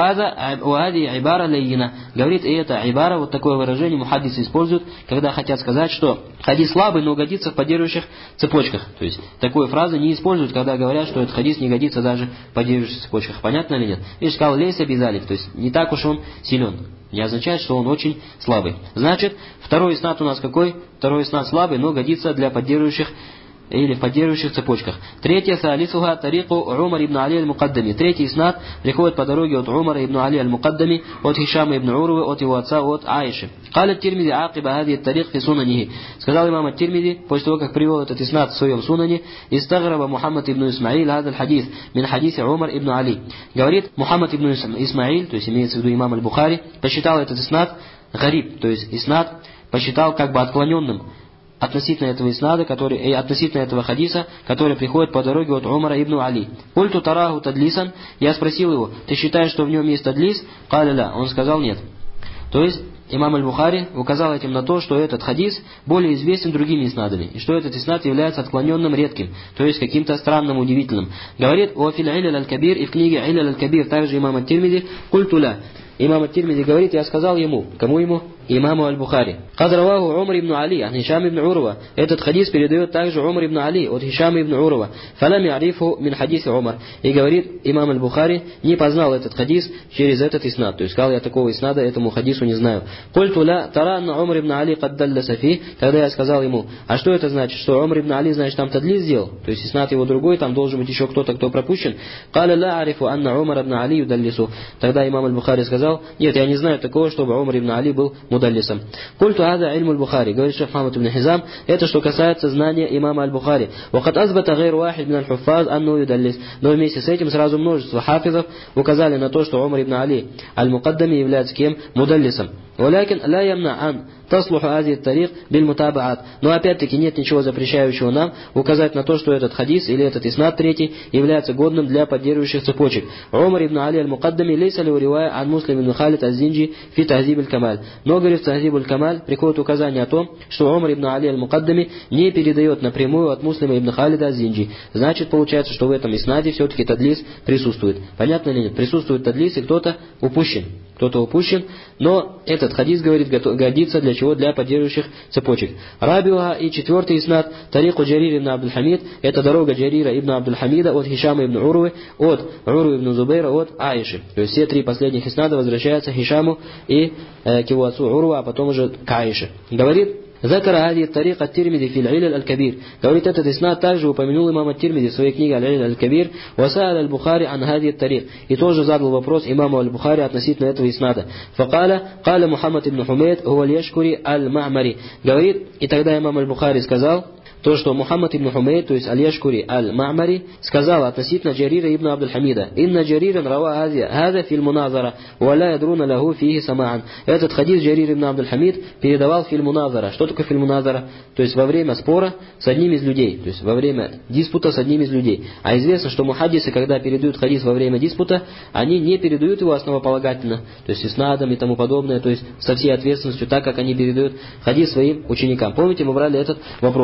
S1: «Уади айбара лейина». Говорит, и это айбара, вот такое выражение мухаддисы используют, когда хотят сказать, что хадис слабый, но годится в поддерживающих цепочках. То есть, такую фразу не используют, когда говорят, что этот хадис не годится даже в поддерживающих цепочках. Понятно или нет? И сказал, лейса бизалик, то есть, не так уж он силен. Не означает, что он очень слабый. Значит, второй иснад у нас какой? Второй иснад слабый, но годится для поддерживающих или в поддерживающих цепочках. Третье, салисуха тарику Умар ибн Али аль-Мукаддами. Третий иснад приходит по дороге от Умара ибн Али аль-Мукаддами, от Хишама ибн Урвы, от его отца, от Аиши. Каля ат-Тирмизи акиба хади ат-тарик фи сунанихи. Сказал имам ат-Тирмизи, после того, как привел этот иснад в своем сунане, истаграба Мухаммад ибн Исмаиль хадаль хадис, мин хадиси Умар ибн Али. Говорит, Мухаммад ибн Исмаиль, то есть имеется в виду имам аль-Бухари, посчитал этот иснад гариб, то есть иснад посчитал как бы отклоненным относительно этого иснада, который, и относительно этого хадиса, который приходит по дороге от Умара ибн Али. Культу тараху тадлисан, я спросил его, ты считаешь, что в нем есть тадлис? Каля, он сказал нет. То есть имам аль-Бухари указал этим на то, что этот хадис более известен другими иснадами, и что этот иснад является отклоненным редким, то есть каким-то странным, удивительным. Говорит о филь иляль аль-кабир, и в книге иляль аль-кабир также имам ат-Тирмизи, культу ля. Имам ат-Тирмизи говорит, я сказал ему, кому ему? Имаму аль-Бухари. Кадраваху Умар ибн Али, ан Хишам ибн Урва. Этот хадис передает также Умар ибн Али, от Хишама ибн Урва. Фалам ярифу мин хадиси Умар. И говорит, имам аль-Бухари не познал этот хадис через этот иснад. То есть сказал, я такого иснада этому хадису не знаю. Культу ля таранна Умар ибн Али каддалля сафи. Тогда я сказал ему, а что это значит? Что Умар ибн Али, значит, там тадлис сделал? То есть иснад его другой, там должен быть еще кто-то, кто пропущен. Каля ля арифу анна Умар ибн Али юдаллису. Тогда имам аль-Бухари сказал, нет, я не знаю такого, чтобы Умар ибн Али был мудаллисом. Культу ада ильму аль-Бухари. Говорит шейх Мухаммад ибн Хизам, это что касается знания имама аль-Бухари. Вахат азбата гайр вахид мин аль-хуффаз анну юдаллис. Но вместе с этим сразу множество хафизов указали на то, что Умар ибн Али аль-Мукаддами является кем? Мудаллисом. Валякин ла ямна ан таслуху ази тарик биль мутабаат. Но опять-таки нет ничего запрещающего нам указать на то, что этот хадис или этот иснад третий является годным для поддерживающих цепочек. Умар ибн Али аль-Мукаддами лейса ли уривая ан Муслим ибн Халид аз-Зинджи фи Тахзиб аль-Камаль. Но, говорит, в Тахзиб аль-Камаль приходит указание о том, что Умар ибн Али аль-Мукаддами не передает напрямую от Муслима ибн Халида аз-Зинджи. Значит, получается, что в этом иснаде все-таки тадлис присутствует. Понятно ли нет? Присутствует тадлис, и кто-то упущен. Кто-то упущен, но этот хадис, говорит, годится для чего? Для поддерживающих цепочек. Рабиуха и четвертый иснад, тарику Джарир ибн Абдуль-Хамид, это дорога Джарира ибн Абдуль-Хамида от Хишама ибн Урвы, от Урвы ибн Зубейра, от Аиши. То есть все три последних иснада возвращаются к Хишаму и э, к его отцу Урва, а потом уже к Аише. Говорит, ذكر هذه الطريقة الترمذي في العلل الكبير. Говорит, этот иснад также упомянул имам ат-Тирмизи в своей книге Аль-Иляль аль-Кабир. وسأل البخاري عن هذه الطريق. И тоже задал вопрос имаму аль-Бухари относительно этого иснада. فقال قال محمد بن حميد هو اليشكري المعمري. Говорит, и тогда имам аль-Бухари сказал то, что Мухаммад ибн Хумейд, то есть Аль-Яшкури Аль-Ма'мари, сказал относительно Джарира ибн Абдуль-Хамида: «Инна Джариран рава хаза фил муназара, ва ла ядруна лаху фихи самаан». Этот хадис Джарир ибн Абдуль-Хамид передавал филь муназара. Что такое филь муназара? То есть во время спора с одним из людей, то есть во время диспута с одним из людей. А известно, что мухаддисы, когда передают хадис во время диспута, они не передают его основополагательно, то есть иснадом и тому подобное, то есть со всей ответственностью, так как они передают хадис своим ученикам. Помните, мы брали этот вопрос.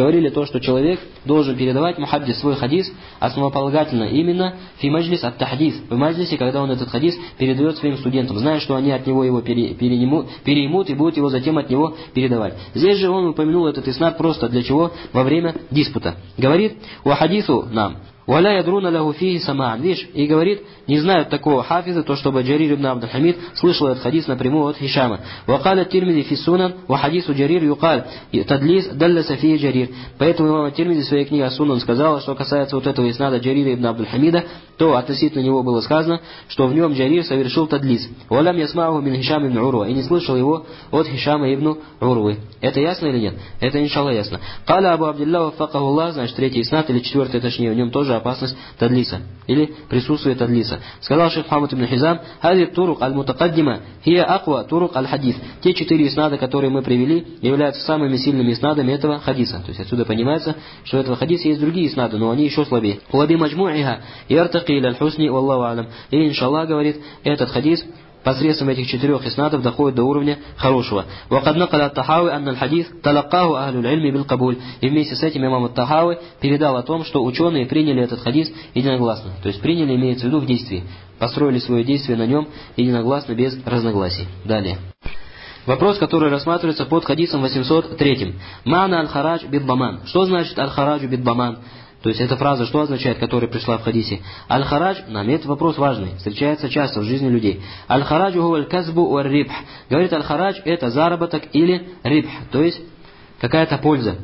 S1: говорили то, что человек должен передавать мухаддис свой хадис основополагательно именно фи маджлис ат-тахдис, в маджлисе, когда он этот хадис передает своим студентам, зная, что они от него его пере, перенимут, переймут и будут его затем от него передавать. Здесь же он упомянул этот иснад просто для чего? Во время диспута. Говорит: «Ва хадису нам». «Валя ядруна лаху фихи самаан». Видишь, и говорит, не знают такого хафиза, то чтобы Джарир ибн Абд-аль-Хамид слышал этот хадис напрямую от Хишама. «Вакаля Тирмизи фи сунан, ва хадису Джарир юкаль, тадлис далласа фи Джарир». Поэтому имам Тирмизи в своей книге Ас-Сунан сказал, что касается вот этого иснада Джарира ибн Абд-аль-Хамида, то относительно него было сказано, что в нем Джарир совершил тадлис. «Валям ясмауху мин Хишам ибн Урва». И не слышал его от Хишама ибн Урвы. Это ясно или нет? Это иншалла ясно. «Каля Абу Абдилла вафакаху Аллах», значит, третий иснад, или четвертый, точнее, в нем тоже опасность тадлиса, или присутствие тадлиса. Сказал шейх Мухаммад ибн Хизам: «Хади турук аль-мутакаддима хия аква турук аль-хадис». Те четыре иснада, которые мы привели, являются самыми сильными иснадами этого хадиса. То есть отсюда понимается, что у этого хадиса есть другие иснады, но они еще слабее. «Лаби маджмуиха яртаки иль-аль-хусни валлаху алям». И иншаллах, говорит, этот хадис посредством этих четырех иснадов доходит до уровня хорошего. وقد نقل الطحاوي أن الحديث تلقاه أهل العلم بالقبول. И вместе с этим имам ат-Тахави передал о том, что ученые приняли этот хадис единогласно. То есть приняли, имеется в виду в действии. Построили свое действие на нем единогласно, без разногласий. Далее. Вопрос, который рассматривается под хадисом восемьсот три. Мана аль-харадж бид-даман. Что значит аль-хараджу бид-даман? То есть эта фраза что означает, которая пришла в хадисе? Аль-харадж, нам этот вопрос важный, встречается часто в жизни людей. Аль-хараджу хуа аль-казбу ва рибх. Говорит, аль-харадж это заработок или рибх, то есть какая-то польза.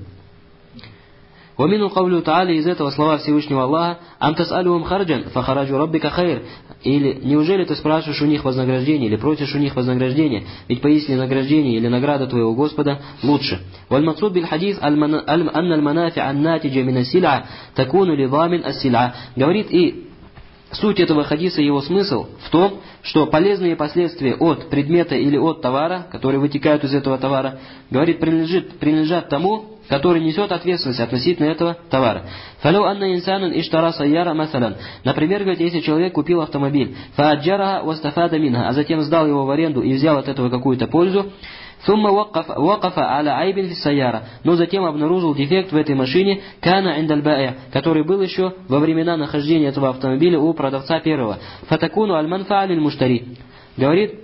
S1: وَمِنُ قَوْلُ تَعَالَى, из этого слова Всевышнего Аллаха: «Ам тас'алюхум харджан, фахараджу раббика хайр». Или неужели ты спрашиваешь у них вознаграждение, или просишь у них вознаграждение, ведь поистине награждение или награда твоего Господа лучше. وَالْمَقْصُودُ بِالْحَدِيث أَنَّ الْمَنَافِعَ النَّاتِجَ مِنَ السِّلْعَةِ تَكُونُ لِضَامِنِ السِّلْعَةِ. Говорит, и суть этого хадиса, его смысл в том, что полезные последствия от предмета или от товара, которые вытекают из этого товара, говорит, принадлежит, принадлежат тому, который несет ответственность относительно этого товара. «Фалю анна инсанан иштара сайяра масалан». Например, говорит, если человек купил автомобиль, «фааджараха вастафада минха», а затем сдал его в аренду и взял от этого какую-то пользу, «сумма вакафа аля айбин фис сайяра», но затем обнаружил дефект в этой машине, «кана индаль ба'я», который был еще во времена нахождения этого автомобиля у продавца первого, «фатакуну аль-манфа аль муштари». Говорит,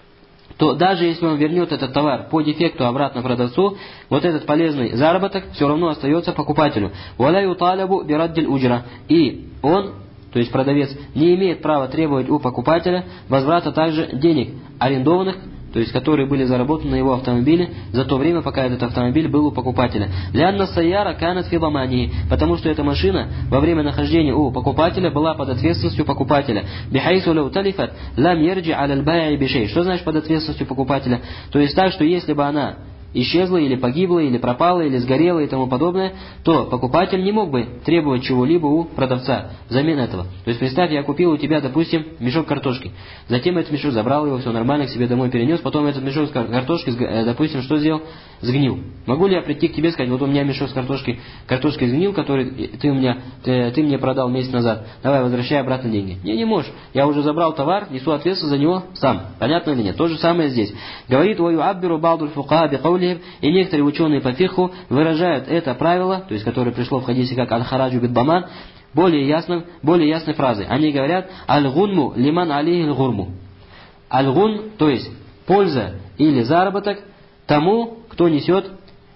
S1: то даже если он вернет этот товар по дефекту обратно продавцу, вот этот полезный заработок все равно остается покупателю. «Валя юталябу бираддиль уджра». И он, то есть продавец, не имеет права требовать у покупателя возврата также денег, арендованных, то есть которые были заработаны на его автомобиле за то время, пока этот автомобиль был у покупателя. «Лянна сайяра канат фи дамании», потому что эта машина во время нахождения у покупателя была под ответственностью покупателя. «Бихайсу лау талифат лам ярджи аляль байи бишей». Что значит под ответственностью покупателя? То есть так, что если бы она исчезла, или погибла, или пропала, или сгорела и тому подобное, то покупатель не мог бы требовать чего-либо у продавца взамен этого. То есть представь, я купил у тебя, допустим, мешок картошки, затем этот мешок забрал его, все нормально, к себе домой перенес, потом этот мешок с картошки, допустим, что сделал? Сгнил. Могу ли я прийти к тебе и сказать, вот у меня мешок с картошкой, картошкой сгнил, который ты, у меня, ты, ты мне продал месяц назад, давай возвращай обратно деньги. Не, не можешь. Я уже забрал товар, несу ответственность за него сам. Понятно или нет? То же самое здесь. Говорит, «Ва юаббиру ба'дуль фукаха биқаули». И некоторые ученые по фиху выражают это правило, то есть которое пришло в хадисе как аль-хараджу бид-даман, более ясным, более ясной фразой. Они говорят: аль-гунму лиман алейхи аль-гурму. Аль-гун, то есть польза или заработок тому, кто несет,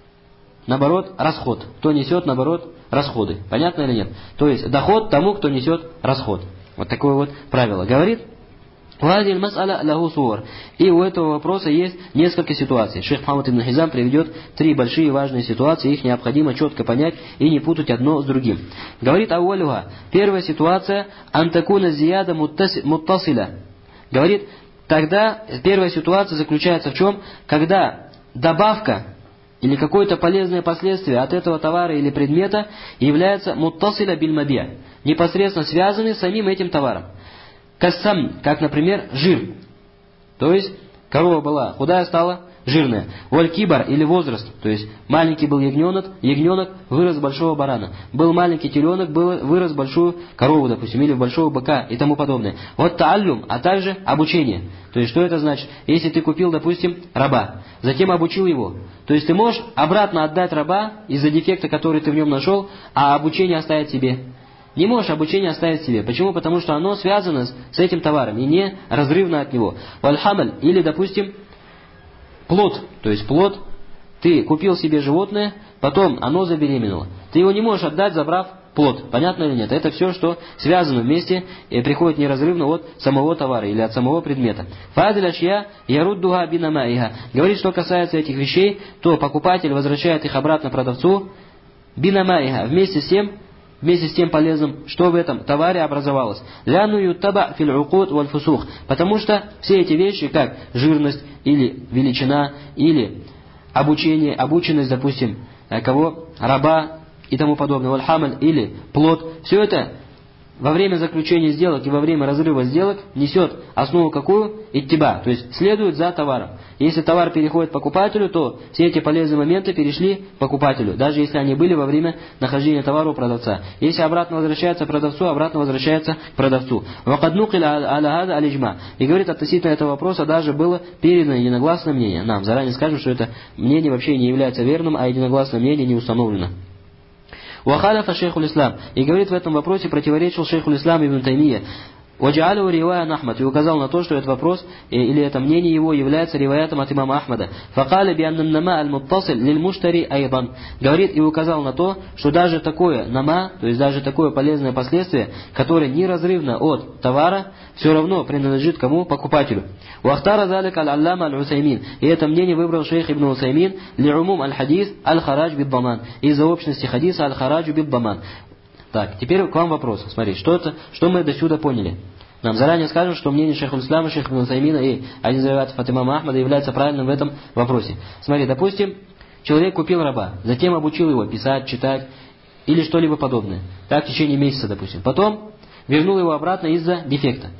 S1: наоборот, расход. Кто несет, наоборот, расходы. Понятно или нет? То есть доход тому, кто несет расход. Вот такое вот правило. Говорит, и у этого вопроса есть несколько ситуаций. Шейх Мухаммад ибн Хизам приведет три большие важные ситуации, их необходимо четко понять и не путать одно с другим. Говорит ауалюха, первая ситуация, антакуна зияда муттасиля. Говорит, тогда первая ситуация заключается в чем? Когда добавка или какое-то полезное последствие от этого товара или предмета является муттасиля биль маби'а, непосредственно связаны с самим этим товаром. Кассам, как, например, жир. То есть корова была худая стала, жирное. Валь-кибар или возраст, то есть маленький был ягненок, ягненок вырос в большого барана. Был маленький теленок, был, вырос в большую корову, допустим, или в большого быка и тому подобное. Вот тааллюм, а также обучение. То есть что это значит? Если ты купил, допустим, раба, затем обучил его, то есть ты можешь обратно отдать раба из-за дефекта, который ты в нем нашел, а обучение оставить себе. Не можешь обучение оставить себе. Почему? Потому что оно связано с, с этим товаром и не разрывно от него. Валь-хамаль или, допустим, плод, то есть плод, ты купил себе животное, потом оно забеременело. Ты его не можешь отдать, забрав плод. Понятно или нет? Это все, что связано вместе и приходит неразрывно от самого товара или от самого предмета. Фадиль ашья яруддуха бинамаиха. Говорит, что касается этих вещей, то покупатель возвращает их обратно продавцу бинамаиха вместе с тем, вместе с тем полезным, что в этом товаре образовалось. Ляну ютаба фил укуд валь фусух. Потому что все эти вещи, как жирность или величина, или обучение, обученность, допустим, кого? Раба и тому подобное, валь-хамаль или плод, все это во время заключения сделок и во время разрыва сделок несет основу какую? Иттиба, то есть следует за товаром. Если товар переходит покупателю, то все эти полезные моменты перешли покупателю, даже если они были во время нахождения товара у продавца. Если обратно возвращается продавцу, обратно возвращается к продавцу. И говорит, относительно этого вопроса даже было передано единогласное мнение. Нам заранее скажем, что это мнение вообще не является верным, а единогласное мнение не установлено. Вахаляфа шейхул ислам. И говорит, в этом вопросе противоречил шейхул ислам ибн Таймия. Ваджаалю ривая Ахмад. И указал на то, что этот вопрос или это мнение его является риваятом от имама Ахмада. Факаля бианнан нама аль-муттасиль лиль-муштари айдан. Говорит и указал на то, что даже такое нама, то есть даже такое полезное последствие, которое неразрывно от товара, все равно принадлежит кому? Покупателю. Вахтара залик аль-аллама аль-Усаймин. И это мнение выбрал шейх ибн Усаймин ли'умум аль-хадис аль-харадж бид-даман. Из-за общности хадиса аль-хараджу бид-даман. Так, теперь к вам вопрос. Смотри, что это, что мы до сюда поняли? Нам заранее скажем, что мнение шейху ислама, шейха ибн Усаймина и один из риваятов от имама Ахмада является правильным в этом вопросе. Смотри, допустим, человек купил раба, затем обучил его писать, читать или что-либо подобное. Так, в течение месяца, допустим. Потом вернул его обратно из-за дефекта.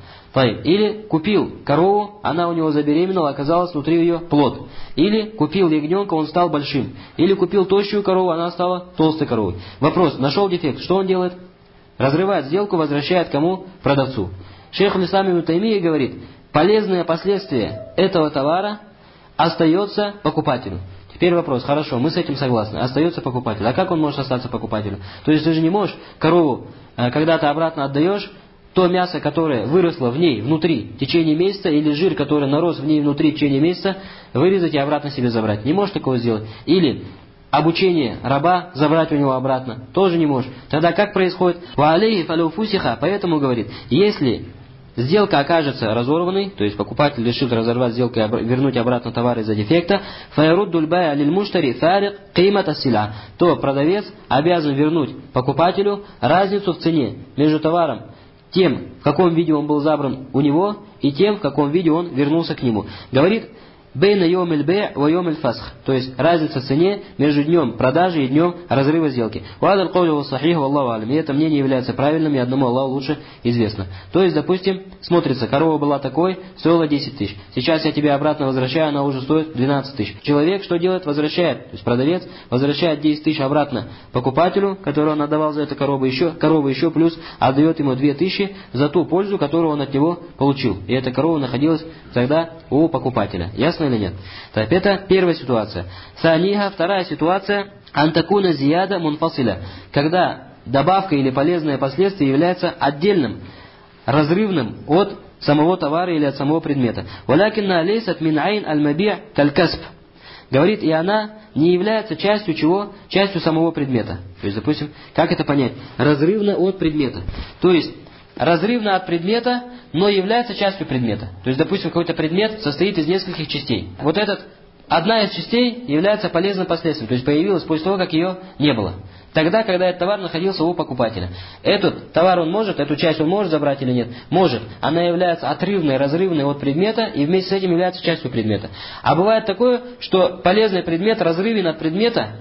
S1: Или купил корову, она у него забеременела, оказалось внутри ее плод. Или купил ягненка, он стал большим. Или купил тощую корову, она стала толстой коровой. Вопрос, нашел дефект, что он делает? Разрывает сделку, возвращает кому? Продавцу. Шейх аль-Ислам ибн Таймия говорит, полезные последствия этого товара остается покупателю. Теперь вопрос, хорошо, мы с этим согласны, остается покупатель. А как он может остаться покупателем? То есть ты же не можешь корову, когда ты обратно отдаешь, то мясо, которое выросло в ней внутри в течение месяца, или жир, который нарос в ней внутри в течение месяца, вырезать и обратно себе забрать. Не можешь такого сделать. Или обучение раба забрать у него обратно. Тоже не можешь. Тогда как происходит? Ва алейхи фалю фусиха. Поэтому говорит, если сделка окажется разорванной, то есть покупатель решит разорвать сделку и вернуть обратно товар из-за дефекта, фаяруддуль бая лиль муштари фарик қимат ас-силя, то продавец обязан вернуть покупателю разницу в цене между товаром, тем, в каком виде он был забран у него, и тем, в каком виде он вернулся к нему. Говорит, бейна йомиль бей ва йомиль фасх, то есть разница в цене между днем продажи и днем разрыва сделки. Вадаль каули сахих валлаху алим. И это мнение является правильным, и одному Аллаху лучше известно. То есть, допустим, смотрится, корова была такой, стоила десять тысяч. Сейчас я тебе обратно возвращаю, она уже стоит двенадцать тысяч. Человек что делает? Возвращает, то есть продавец возвращает десять тысяч обратно покупателю, которого он отдавал за эту корову, еще, корову еще плюс отдает ему две тысячи за ту пользу, которую он от него получил. И эта корова находилась тогда у покупателя. Ясно или нет? Так, это первая ситуация. Саниха, вторая ситуация, антакуна зияда мунфасиля, когда добавка или полезное последствие является отдельным, разрывным от самого товара или от самого предмета. Валякинна лейсат мин айн аль-маби' каль-касб. Говорит, и она не является частью чего? Частью самого предмета. То есть, допустим, как это понять? Разрывно от предмета. То есть, разрывно от предмета, но является частью предмета. То есть, допустим, какой-то предмет состоит из нескольких частей. Вот этот, одна из частей является полезным последствием, то есть появилась после того, как ее не было. Тогда, когда этот товар находился у покупателя. Этот товар он может, эту часть он может забрать или нет? Может. Она является отрывной, разрывной от предмета и вместе с этим является частью предмета. А бывает такое, что полезный предмет разрывен от предмета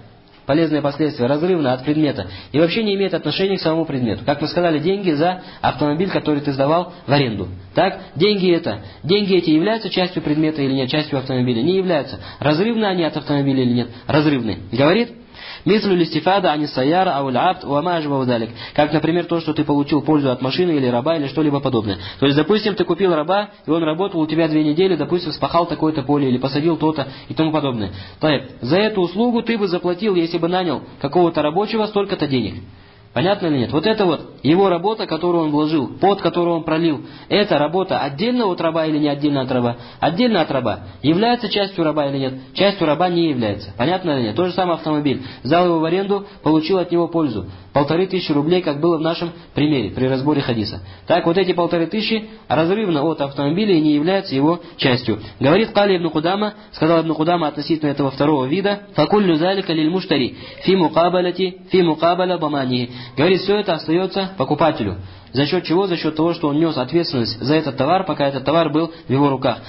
S1: полезные последствия разрывно от предмета и вообще не имеет отношения к самому предмету. Как мы сказали, деньги за автомобиль, который ты сдавал в аренду. Так, деньги это, деньги эти являются частью предмета или нет, частью автомобиля? Не являются. Разрывны они от автомобиля или нет? Разрывны. Говорит, мислю листифада ани саяра ауль абд уама ажбаудалик. Как, например, то, что ты получил пользу от машины или раба или что-либо подобное. То есть, допустим, ты купил раба, и он работал у тебя две недели, допустим, спахал такое-то поле или посадил то-то и тому подобное. То есть, за эту услугу ты бы заплатил, если бы нанял какого-то рабочего, столько-то денег. Понятно или нет? Вот это вот его работа, которую он вложил, пот, который он пролил, это работа отдельно от раба или не отдельно от раба? Отдельно от раба. Является частью раба или нет? Частью раба не является. Понятно или нет? То же самое автомобиль. Сдал его в аренду, получил от него пользу. Полторы тысячи рублей, как было в нашем примере, при разборе хадиса. Так, вот эти полторы тысячи разрывно от автомобиля и не являются его частью. Говорит Кали ибн Кудама, сказал ибн Кудама относительно этого второго вида, «Факуллю залика лиль муштари, фи мукабаляти, фи мукабаля бамани». Говорит, все это остается покупателю. За счет чего? За счет того, что он нес ответственность за этот товар, пока этот товар был в его руках.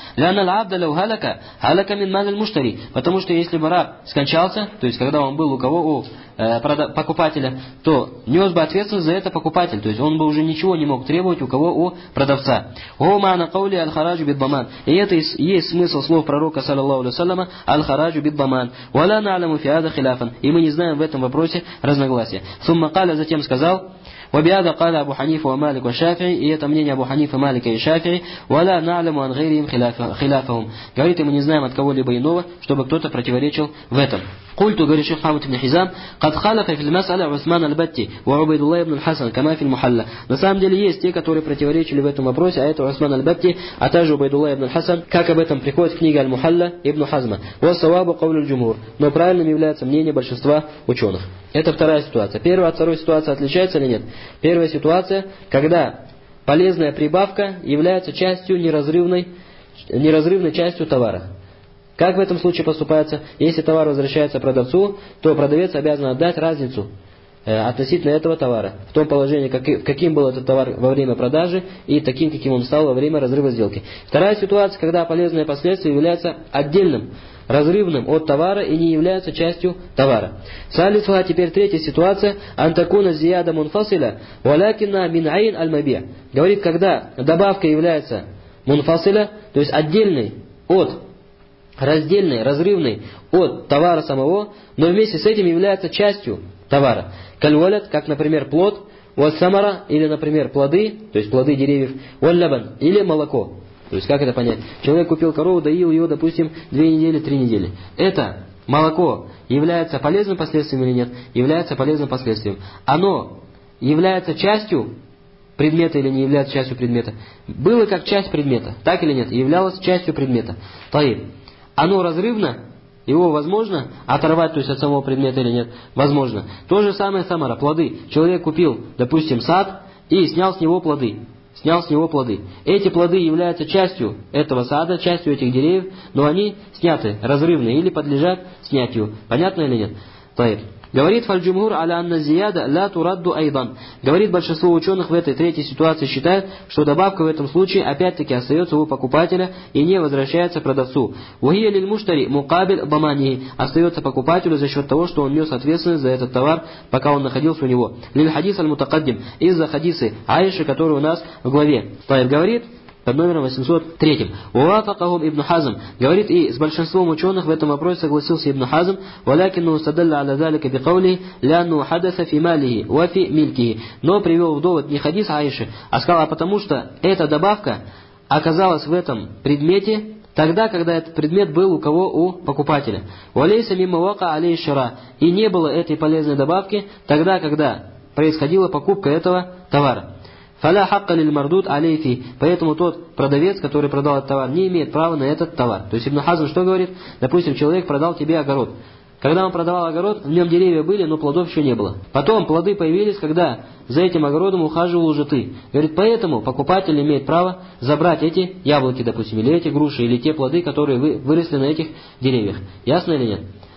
S1: Потому что если бы раб скончался, то есть когда он был у кого? У э, покупателя, то нес бы ответственность за это покупатель. То есть он бы уже ничего не мог требовать у кого? У продавца. И это есть смысл слов пророка, саллаллаху алейхи ва салляма, аль-хараджу бидбаман. И мы не знаем в этом вопросе разногласия. Затем сказал, وبهذا قال أبو حنيفة ومالك والشافعي, и это мнение Абу Ханифа, Малика и Шафии, ولا نعلم عن غيرهم خلافهم. Говорит, и мы не знаем от кого-либо иного, чтобы кто-то противоречил в этом. قلت, говорит шейх Мухаммад ибн Хизам, قد خالف في المسألة عثمان البتي وعبيد الله ибн الحسن كما في المحلى. На самом деле есть те, которые противоречили в этом вопросе, а это Усман аль-Батти, а также Убайдуллах ибн аль-Хасан, как об этом приходит в книге Аль-Мухалла ибн Хазма. وَالصَّوَابُ قَوْلُ الْجُمْهُرِ. Но правильным является мнение большинства ученых. Это вторая ситуация. Первая от второй ситуации отличается или нет? Первая ситуация, когда полезная прибавка является частью неразрывной, неразрывной частью товара. Как в этом случае поступается? Если товар возвращается продавцу, то продавец обязан отдать разницу э, относительно этого товара. В том положении, как, каким был этот товар во время продажи и таким, каким он стал во время разрыва сделки. Вторая ситуация, когда полезное последствие является отдельным, разрывным от товара и не является частью товара. Салисла, теперь третья ситуация. Антакуна зияда мунфасиля, валякина мин айн аль-маби. Говорит, когда добавка является мунфасиля, то есть отдельной от, раздельной, разрывной от товара самого, но вместе с этим является частью товара. Кальвалят, как, например, плод, уассамара, или, например, плоды, то есть плоды деревьев, уаллабан, или молоко. То есть, как это понять? Человек купил корову, доил ее, допустим, две недели, три недели. Это молоко является полезным последствием или нет? Является полезным последствием. Оно является частью предмета или не является частью предмета? Было как часть предмета, так или нет? Являлось частью предмета. Таиб. Оно разрывно, его возможно оторвать, то есть от самого предмета или нет? Возможно. То же самое самара, плоды. Человек купил, допустим, сад и снял с него плоды. Снял с него плоды. Эти плоды являются частью этого сада, частью этих деревьев, но они сняты разрывно или подлежат снятию. Понятно или нет? Таиб. Говорит фальджумхур аля анна зияда ла турадду айдан. Говорит, большинство ученых в этой третьей ситуации считают, что добавка в этом случае опять-таки остается у покупателя и не возвращается продавцу. Вахия лиль муштари мукабель бамани. Остается покупателю за счет того, что он нес ответственность за этот товар, пока он находился у него. Лиль хадис аль мутакаддим. Из-за хадисы Аиши, который у нас в главе. Таиб говорит, под номером восемьсот три. Уафакахум ибн Хазм. Говорит, и с большинством ученых в этом вопросе согласился ибн Хазм, валякинну стадалля аля залика бикаули лянну хадаса фи малихи ва фи милькихи. Но привел в довод не хадис Аиши, а сказал, а потому что эта добавка оказалась в этом предмете тогда, когда этот предмет был у кого? У покупателя. Валейса мимма вака алей шара. И не было этой полезной добавки тогда, когда происходила покупка этого товара. Фаля хакка лиль мардуд алейфи. Поэтому тот продавец, который продал этот товар, не имеет права на этот товар. То есть Ибн Хазм что говорит? Допустим, человек продал тебе огород. Когда он продавал огород, в нем деревья были, но плодов еще не было. Потом плоды появились, когда за этим огородом ухаживал уже ты. Говорит, поэтому покупатель имеет право забрать эти яблоки, допустим, или эти груши, или те плоды, которые вы, выросли на этих деревьях. Ясно или нет?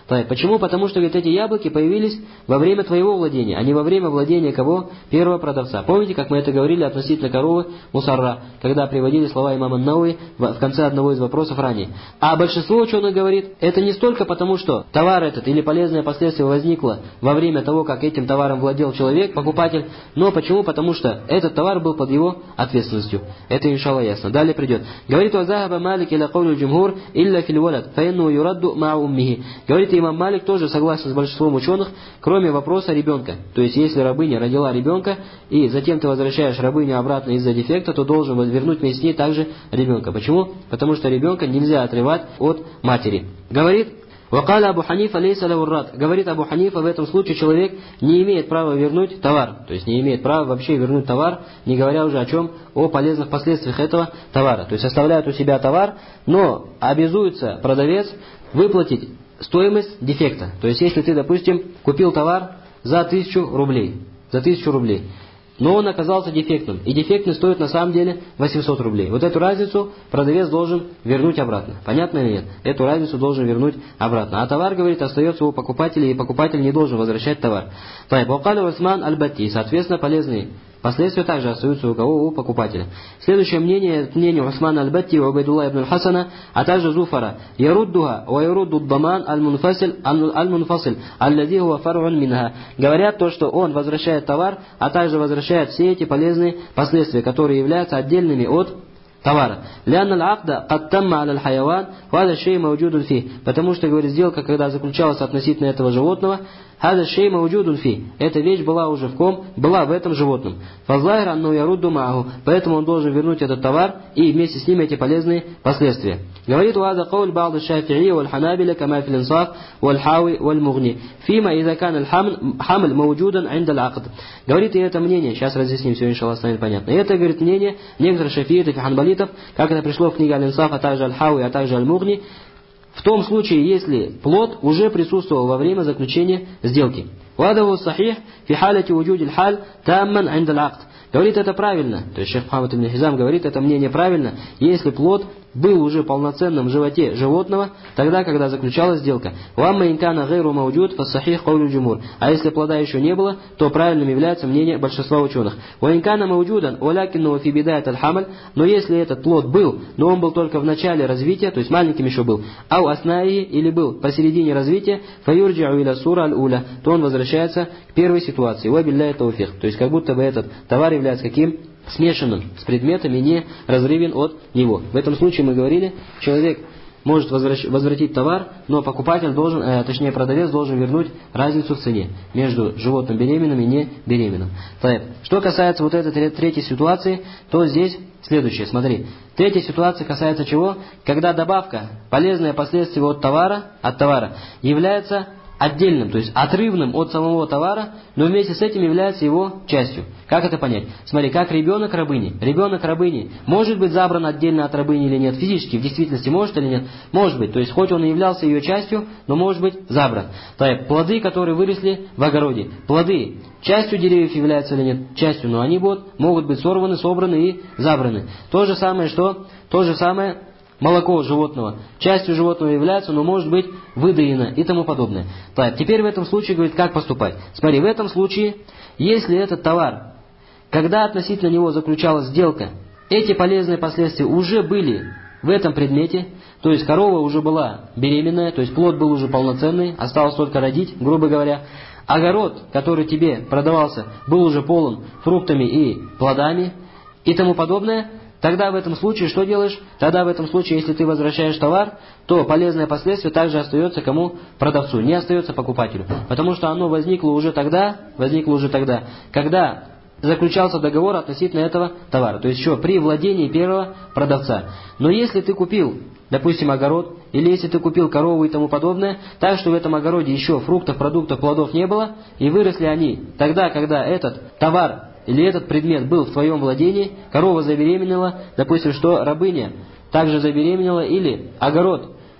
S1: Так, почему? Потому что, говорит, эти яблоки появились во время твоего владения, а не во время владения кого? Первого продавца. Помните, как мы это говорили относительно коровы мусарра, когда приводили слова имама Науи в конце одного из вопросов ранее. А большинство ученых говорит, это не столько потому, что товар этот или полезное последствие возникло во время того, как этим товаром владел человек, покупатель, но почему? Потому что этот товар был под его ответственностью. Это, иншаллах, ясно. Далее придет. Говорит, «Вазахаба Малик иля каули джумхур илля фил валад, фаинну юрадду ма уммихи». Говорит, имам Малик тоже согласен с большинством ученых, кроме вопроса ребенка. То есть, если рабыня родила ребенка, и затем ты возвращаешь рабыню обратно из-за дефекта, то должен вернуть вместе с ней также ребенка. Почему? Потому что ребенка нельзя отрывать от матери. Говорит, «Вакаля Абу Ханифа лейса лаху рад». Говорит Абу Ханифа, в этом случае человек не имеет права вернуть товар. То есть не имеет права вообще вернуть товар, не говоря уже о чем? О полезных последствиях этого товара. То есть оставляет у себя товар, но обязуется продавец выплатить стоимость дефекта. То есть если ты, допустим, купил товар за тысячу рублей, за тысячу рублей, но он оказался дефектным, и дефектный стоит на самом деле восемьсот рублей. Вот эту разницу продавец должен вернуть обратно. Понятно или нет? Эту разницу должен вернуть обратно. А товар, говорит, остается у покупателя, и покупатель не должен возвращать товар. Тайб, Усман аль-Батти, соответственно, полезные последствия также остаются у кого? У покупателя. Следующее мнение, мнение Усмана аль-Батти, Убайдулла ибн аль-Хасана, а также Зуфара. Яруддуха, ва ярудду даман аль-мунфасиль, аль-мунфасиль, аллади хуа фар'ун минха. Говорят то, что он возвращает товар, а также возвращает все эти полезные последствия, которые являются отдельными от товара. Лянна аль-акда кад тамма аля аль-хайаван, вада шей мавджудун фи. Потому что, говорит, сделка, когда заключалась относительно этого животного, хада шей мавджудун фи. Эта вещь была уже в ком? Была в этом животном. Фазлайр анну ярудду мааху. Поэтому он должен вернуть этот товар и вместе с ним эти полезные последствия. Говорит, вада кауль ба'д аш-шафи'и валь ханабиля кама фил инсаф валь хави валь мугни. Фима иза кан аль-хамл мавджудан инда аль-акд. Говорит, и это мнение, сейчас разъясним, все, иншаллах, станет понятно. И это, говорит, мнение некоторых шафиитов и ханбалитов, как это пришло в книге Аль-Инсаф, а также Аль-Хауи, а также Аль-Мугни, в том случае, если плод уже присутствовал во время заключения сделки. «Вадаву сахих фи халяти уджудиль халь тамман индаль акд». Говорит, это правильно. То есть шейх Мухаммад ибн Хизам говорит, это мнение правильно, если плод был уже полноценным в животе животного, тогда, когда заключалась сделка. «Вамма инкана гайру мауджуд фассахих каулю джумур». А если плода еще не было, то правильным является мнение большинства ученых. «Ва инкана мауджудан валякинну фи бидает аль-хамаль». Но если этот плод был, но он был только в начале развития, то есть маленьким еще был, ау аснаи, или был посередине развития, фаюрджиу иля сура аль-уля, то он возвращается к первой ситуации. «Ва билляй тауфих». То есть как будто бы этот товар является каким? Смешанным с предметами, не разрывен от него. В этом случае мы говорили, человек может возвращ, возвратить товар, но покупатель должен, э, точнее продавец должен вернуть разницу в цене между животным беременным и не беременным. Так, что касается вот этой третьей ситуации, то здесь следующее, смотри. Третья ситуация касается чего? Когда добавка, полезное последствие от товара, от товара является отдельным, то есть отрывным от самого товара, но вместе с этим является его частью. Как это понять? Смотри, как ребенок рабыни. Ребенок рабыни может быть забран отдельно от рабыни или нет? Физически, в действительности может или нет? Может быть. То есть, хоть он и являлся ее частью, но может быть забран. Так, плоды, которые выросли в огороде. Плоды частью деревьев являются или нет? Частью, но они будут, могут быть сорваны, собраны и забраны. То же самое, что? То же самое молоко животного. Частью животного является, но может быть выдаено и тому подобное. Так, теперь в этом случае, говорит, как поступать? Смотри, в этом случае, если этот товар, когда относительно него заключалась сделка, эти полезные последствия уже были в этом предмете, то есть корова уже была беременная, то есть плод был уже полноценный, осталось только родить, грубо говоря. Огород, который тебе продавался, был уже полон фруктами и плодами и тому подобное. Тогда в этом случае что делаешь? Тогда в этом случае, если ты возвращаешь товар, то полезное последствие также остается кому? Продавцу, не остается покупателю. Потому что оно возникло уже тогда, возникло уже тогда, когда заключался договор относительно этого товара. То есть еще при владении первого продавца. Но если ты купил, допустим, огород, или если ты купил корову и тому подобное, так что в этом огороде еще фруктов, продуктов, плодов не было, и выросли они тогда, когда этот товар или этот предмет был в твоем владении, корова забеременела, допустим, что рабыня также забеременела, или огород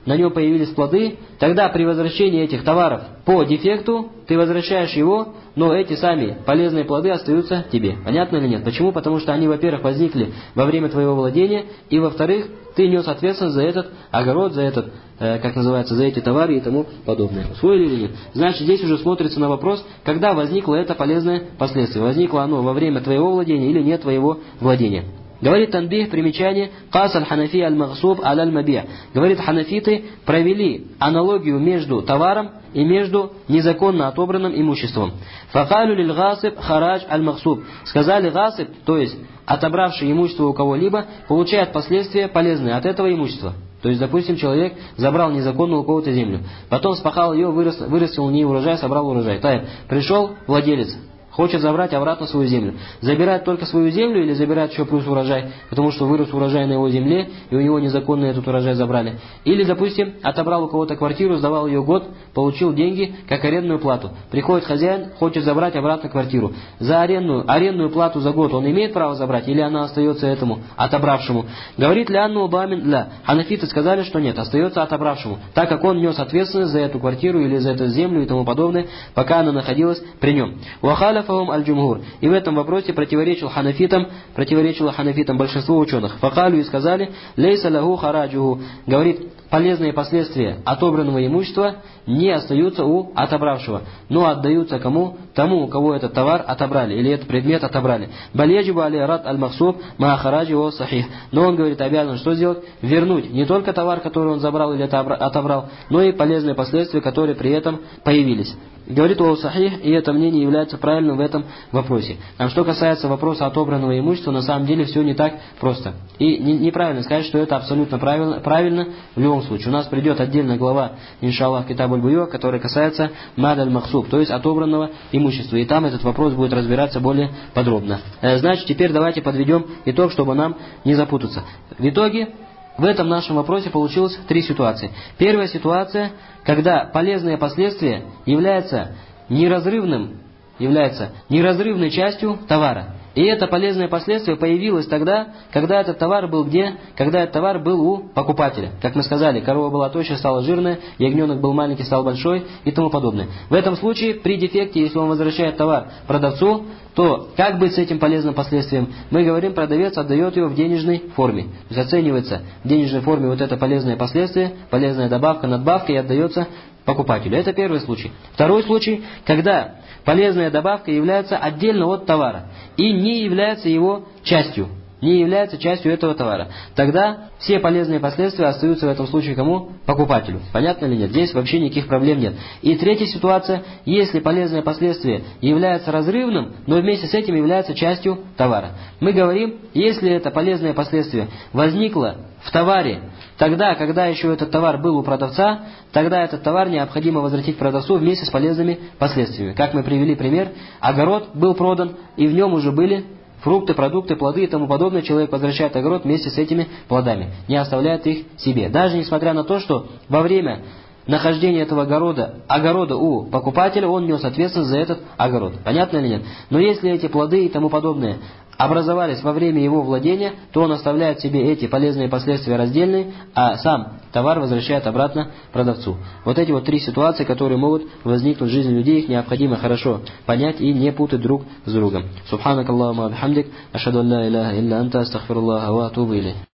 S1: на нем появились плоды, тогда при возвращении этих товаров по дефекту ты возвращаешь его, но эти сами полезные плоды остаются тебе. Понятно или нет? Почему? Потому что они, во-первых, возникли во время твоего владения, и, во-вторых, ты нес ответственность за этот огород, за этот, э, как называется, за эти товары и тому подобное. Усвоили или нет? Значит, здесь уже смотрится на вопрос, когда возникло это полезное последствие. Возникло оно во время твоего владения или нет твоего владения. Говорит Танбих, примечание, «Кас аль-Ханафи аль-Махсуб аль-Аль-Мабия». Говорит, ханафиты провели аналогию между товаром и между незаконно отобранным имуществом. «Факалю лиль-гасиб харадж аль-Махсуб». Сказали гасиб, то есть отобравший имущество у кого-либо, получает последствия полезные от этого имущества. То есть, допустим, человек забрал незаконно у кого-то землю, потом спахал ее, вырос, вырастил не урожай, собрал урожай. Так, пришел владелец, хочет забрать обратно свою землю. Забирает только свою землю или забирает еще плюс урожай, потому что вырос урожай на его земле, и у него незаконно этот урожай забрали. Или, допустим, отобрал у кого-то квартиру, сдавал ее год, получил деньги как арендную плату. Приходит хозяин, хочет забрать обратно квартиру. За арендную, арендную плату за год он имеет право забрать, или она остается этому отобравшему? Говорит ли Анну Бамин ля. Ханафиты сказали, что нет, остается отобравшему, так как он нес ответственность за эту квартиру или за эту землю и тому подобное, пока она находилась при нем. Аль-Джумгур. И в этом вопросе противоречил ханафитам, противоречило ханафитам большинство ученых. Факалю и сказали, лейса лаху хараджуху. Говорит, полезные последствия отобранного имущества не остаются у отобравшего, но отдаются кому? Тому, у кого этот товар отобрали, или этот предмет отобрали. Баледжибу алейрат аль-махсуб ма хараджиху сахих. Но он, говорит, обязан что сделать? Вернуть не только товар, который он забрал или отобрал, но и полезные последствия, которые при этом появились. Говорит о сахих, и это мнение является правильным в этом вопросе. А что касается вопроса отобранного имущества, на самом деле все не так просто. И не, неправильно сказать, что это абсолютно правильно, правильно в любом случае. У нас придет отдельная глава, иншаллах, Китаб аль-Буйо, которая касается мад аль-махсуб, то есть отобранного имущества. И там этот вопрос будет разбираться более подробно. Значит, теперь давайте подведем итог, чтобы нам не запутаться. В итоге, в этом нашем вопросе получилось три ситуации. Первая ситуация, когда полезные последствия являются неразрывным, являются неразрывной частью товара. И это полезное последствие появилось тогда, когда этот товар был где? Когда этот товар был у покупателя. Как мы сказали, корова была тощая, стала жирная, ягненок был маленький, стал большой и тому подобное. В этом случае, при дефекте, если он возвращает товар продавцу, то как быть с этим полезным последствием? Мы говорим, продавец отдает его в денежной форме. То есть оценивается в денежной форме вот это полезное последствие, полезная добавка, надбавка и отдается покупателю. Это первый случай. Второй случай, когда полезная добавка является отдельно от товара и не является его частью, не является частью этого товара. Тогда все полезные последствия остаются в этом случае кому? Покупателю. Понятно или нет? Здесь вообще никаких проблем нет. И третья ситуация, если полезное последствие является разрывным, но вместе с этим является частью товара. Мы говорим, если это полезное последствие возникло в товаре, тогда, когда еще этот товар был у продавца, тогда этот товар необходимо возвратить продавцу вместе с полезными последствиями. Как мы привели пример, огород был продан, и в нем уже были фрукты, продукты, плоды и тому подобное. Человек возвращает огород вместе с этими плодами, не оставляет их себе. Даже несмотря на то, что во время нахождения этого огорода, огорода у покупателя, он нес ответственность за этот огород. Понятно или нет? Но если эти плоды и тому подобное образовались во время его владения, то он оставляет себе эти полезные последствия раздельные, а сам товар возвращает обратно продавцу. Вот эти вот три ситуации, которые могут возникнуть в жизни людей, их необходимо хорошо понять и не путать друг с другом. Субханак Аллахума бихамдик, ашхаду ан ла иляха илля анта, астагфируллаха ва атубу илейх.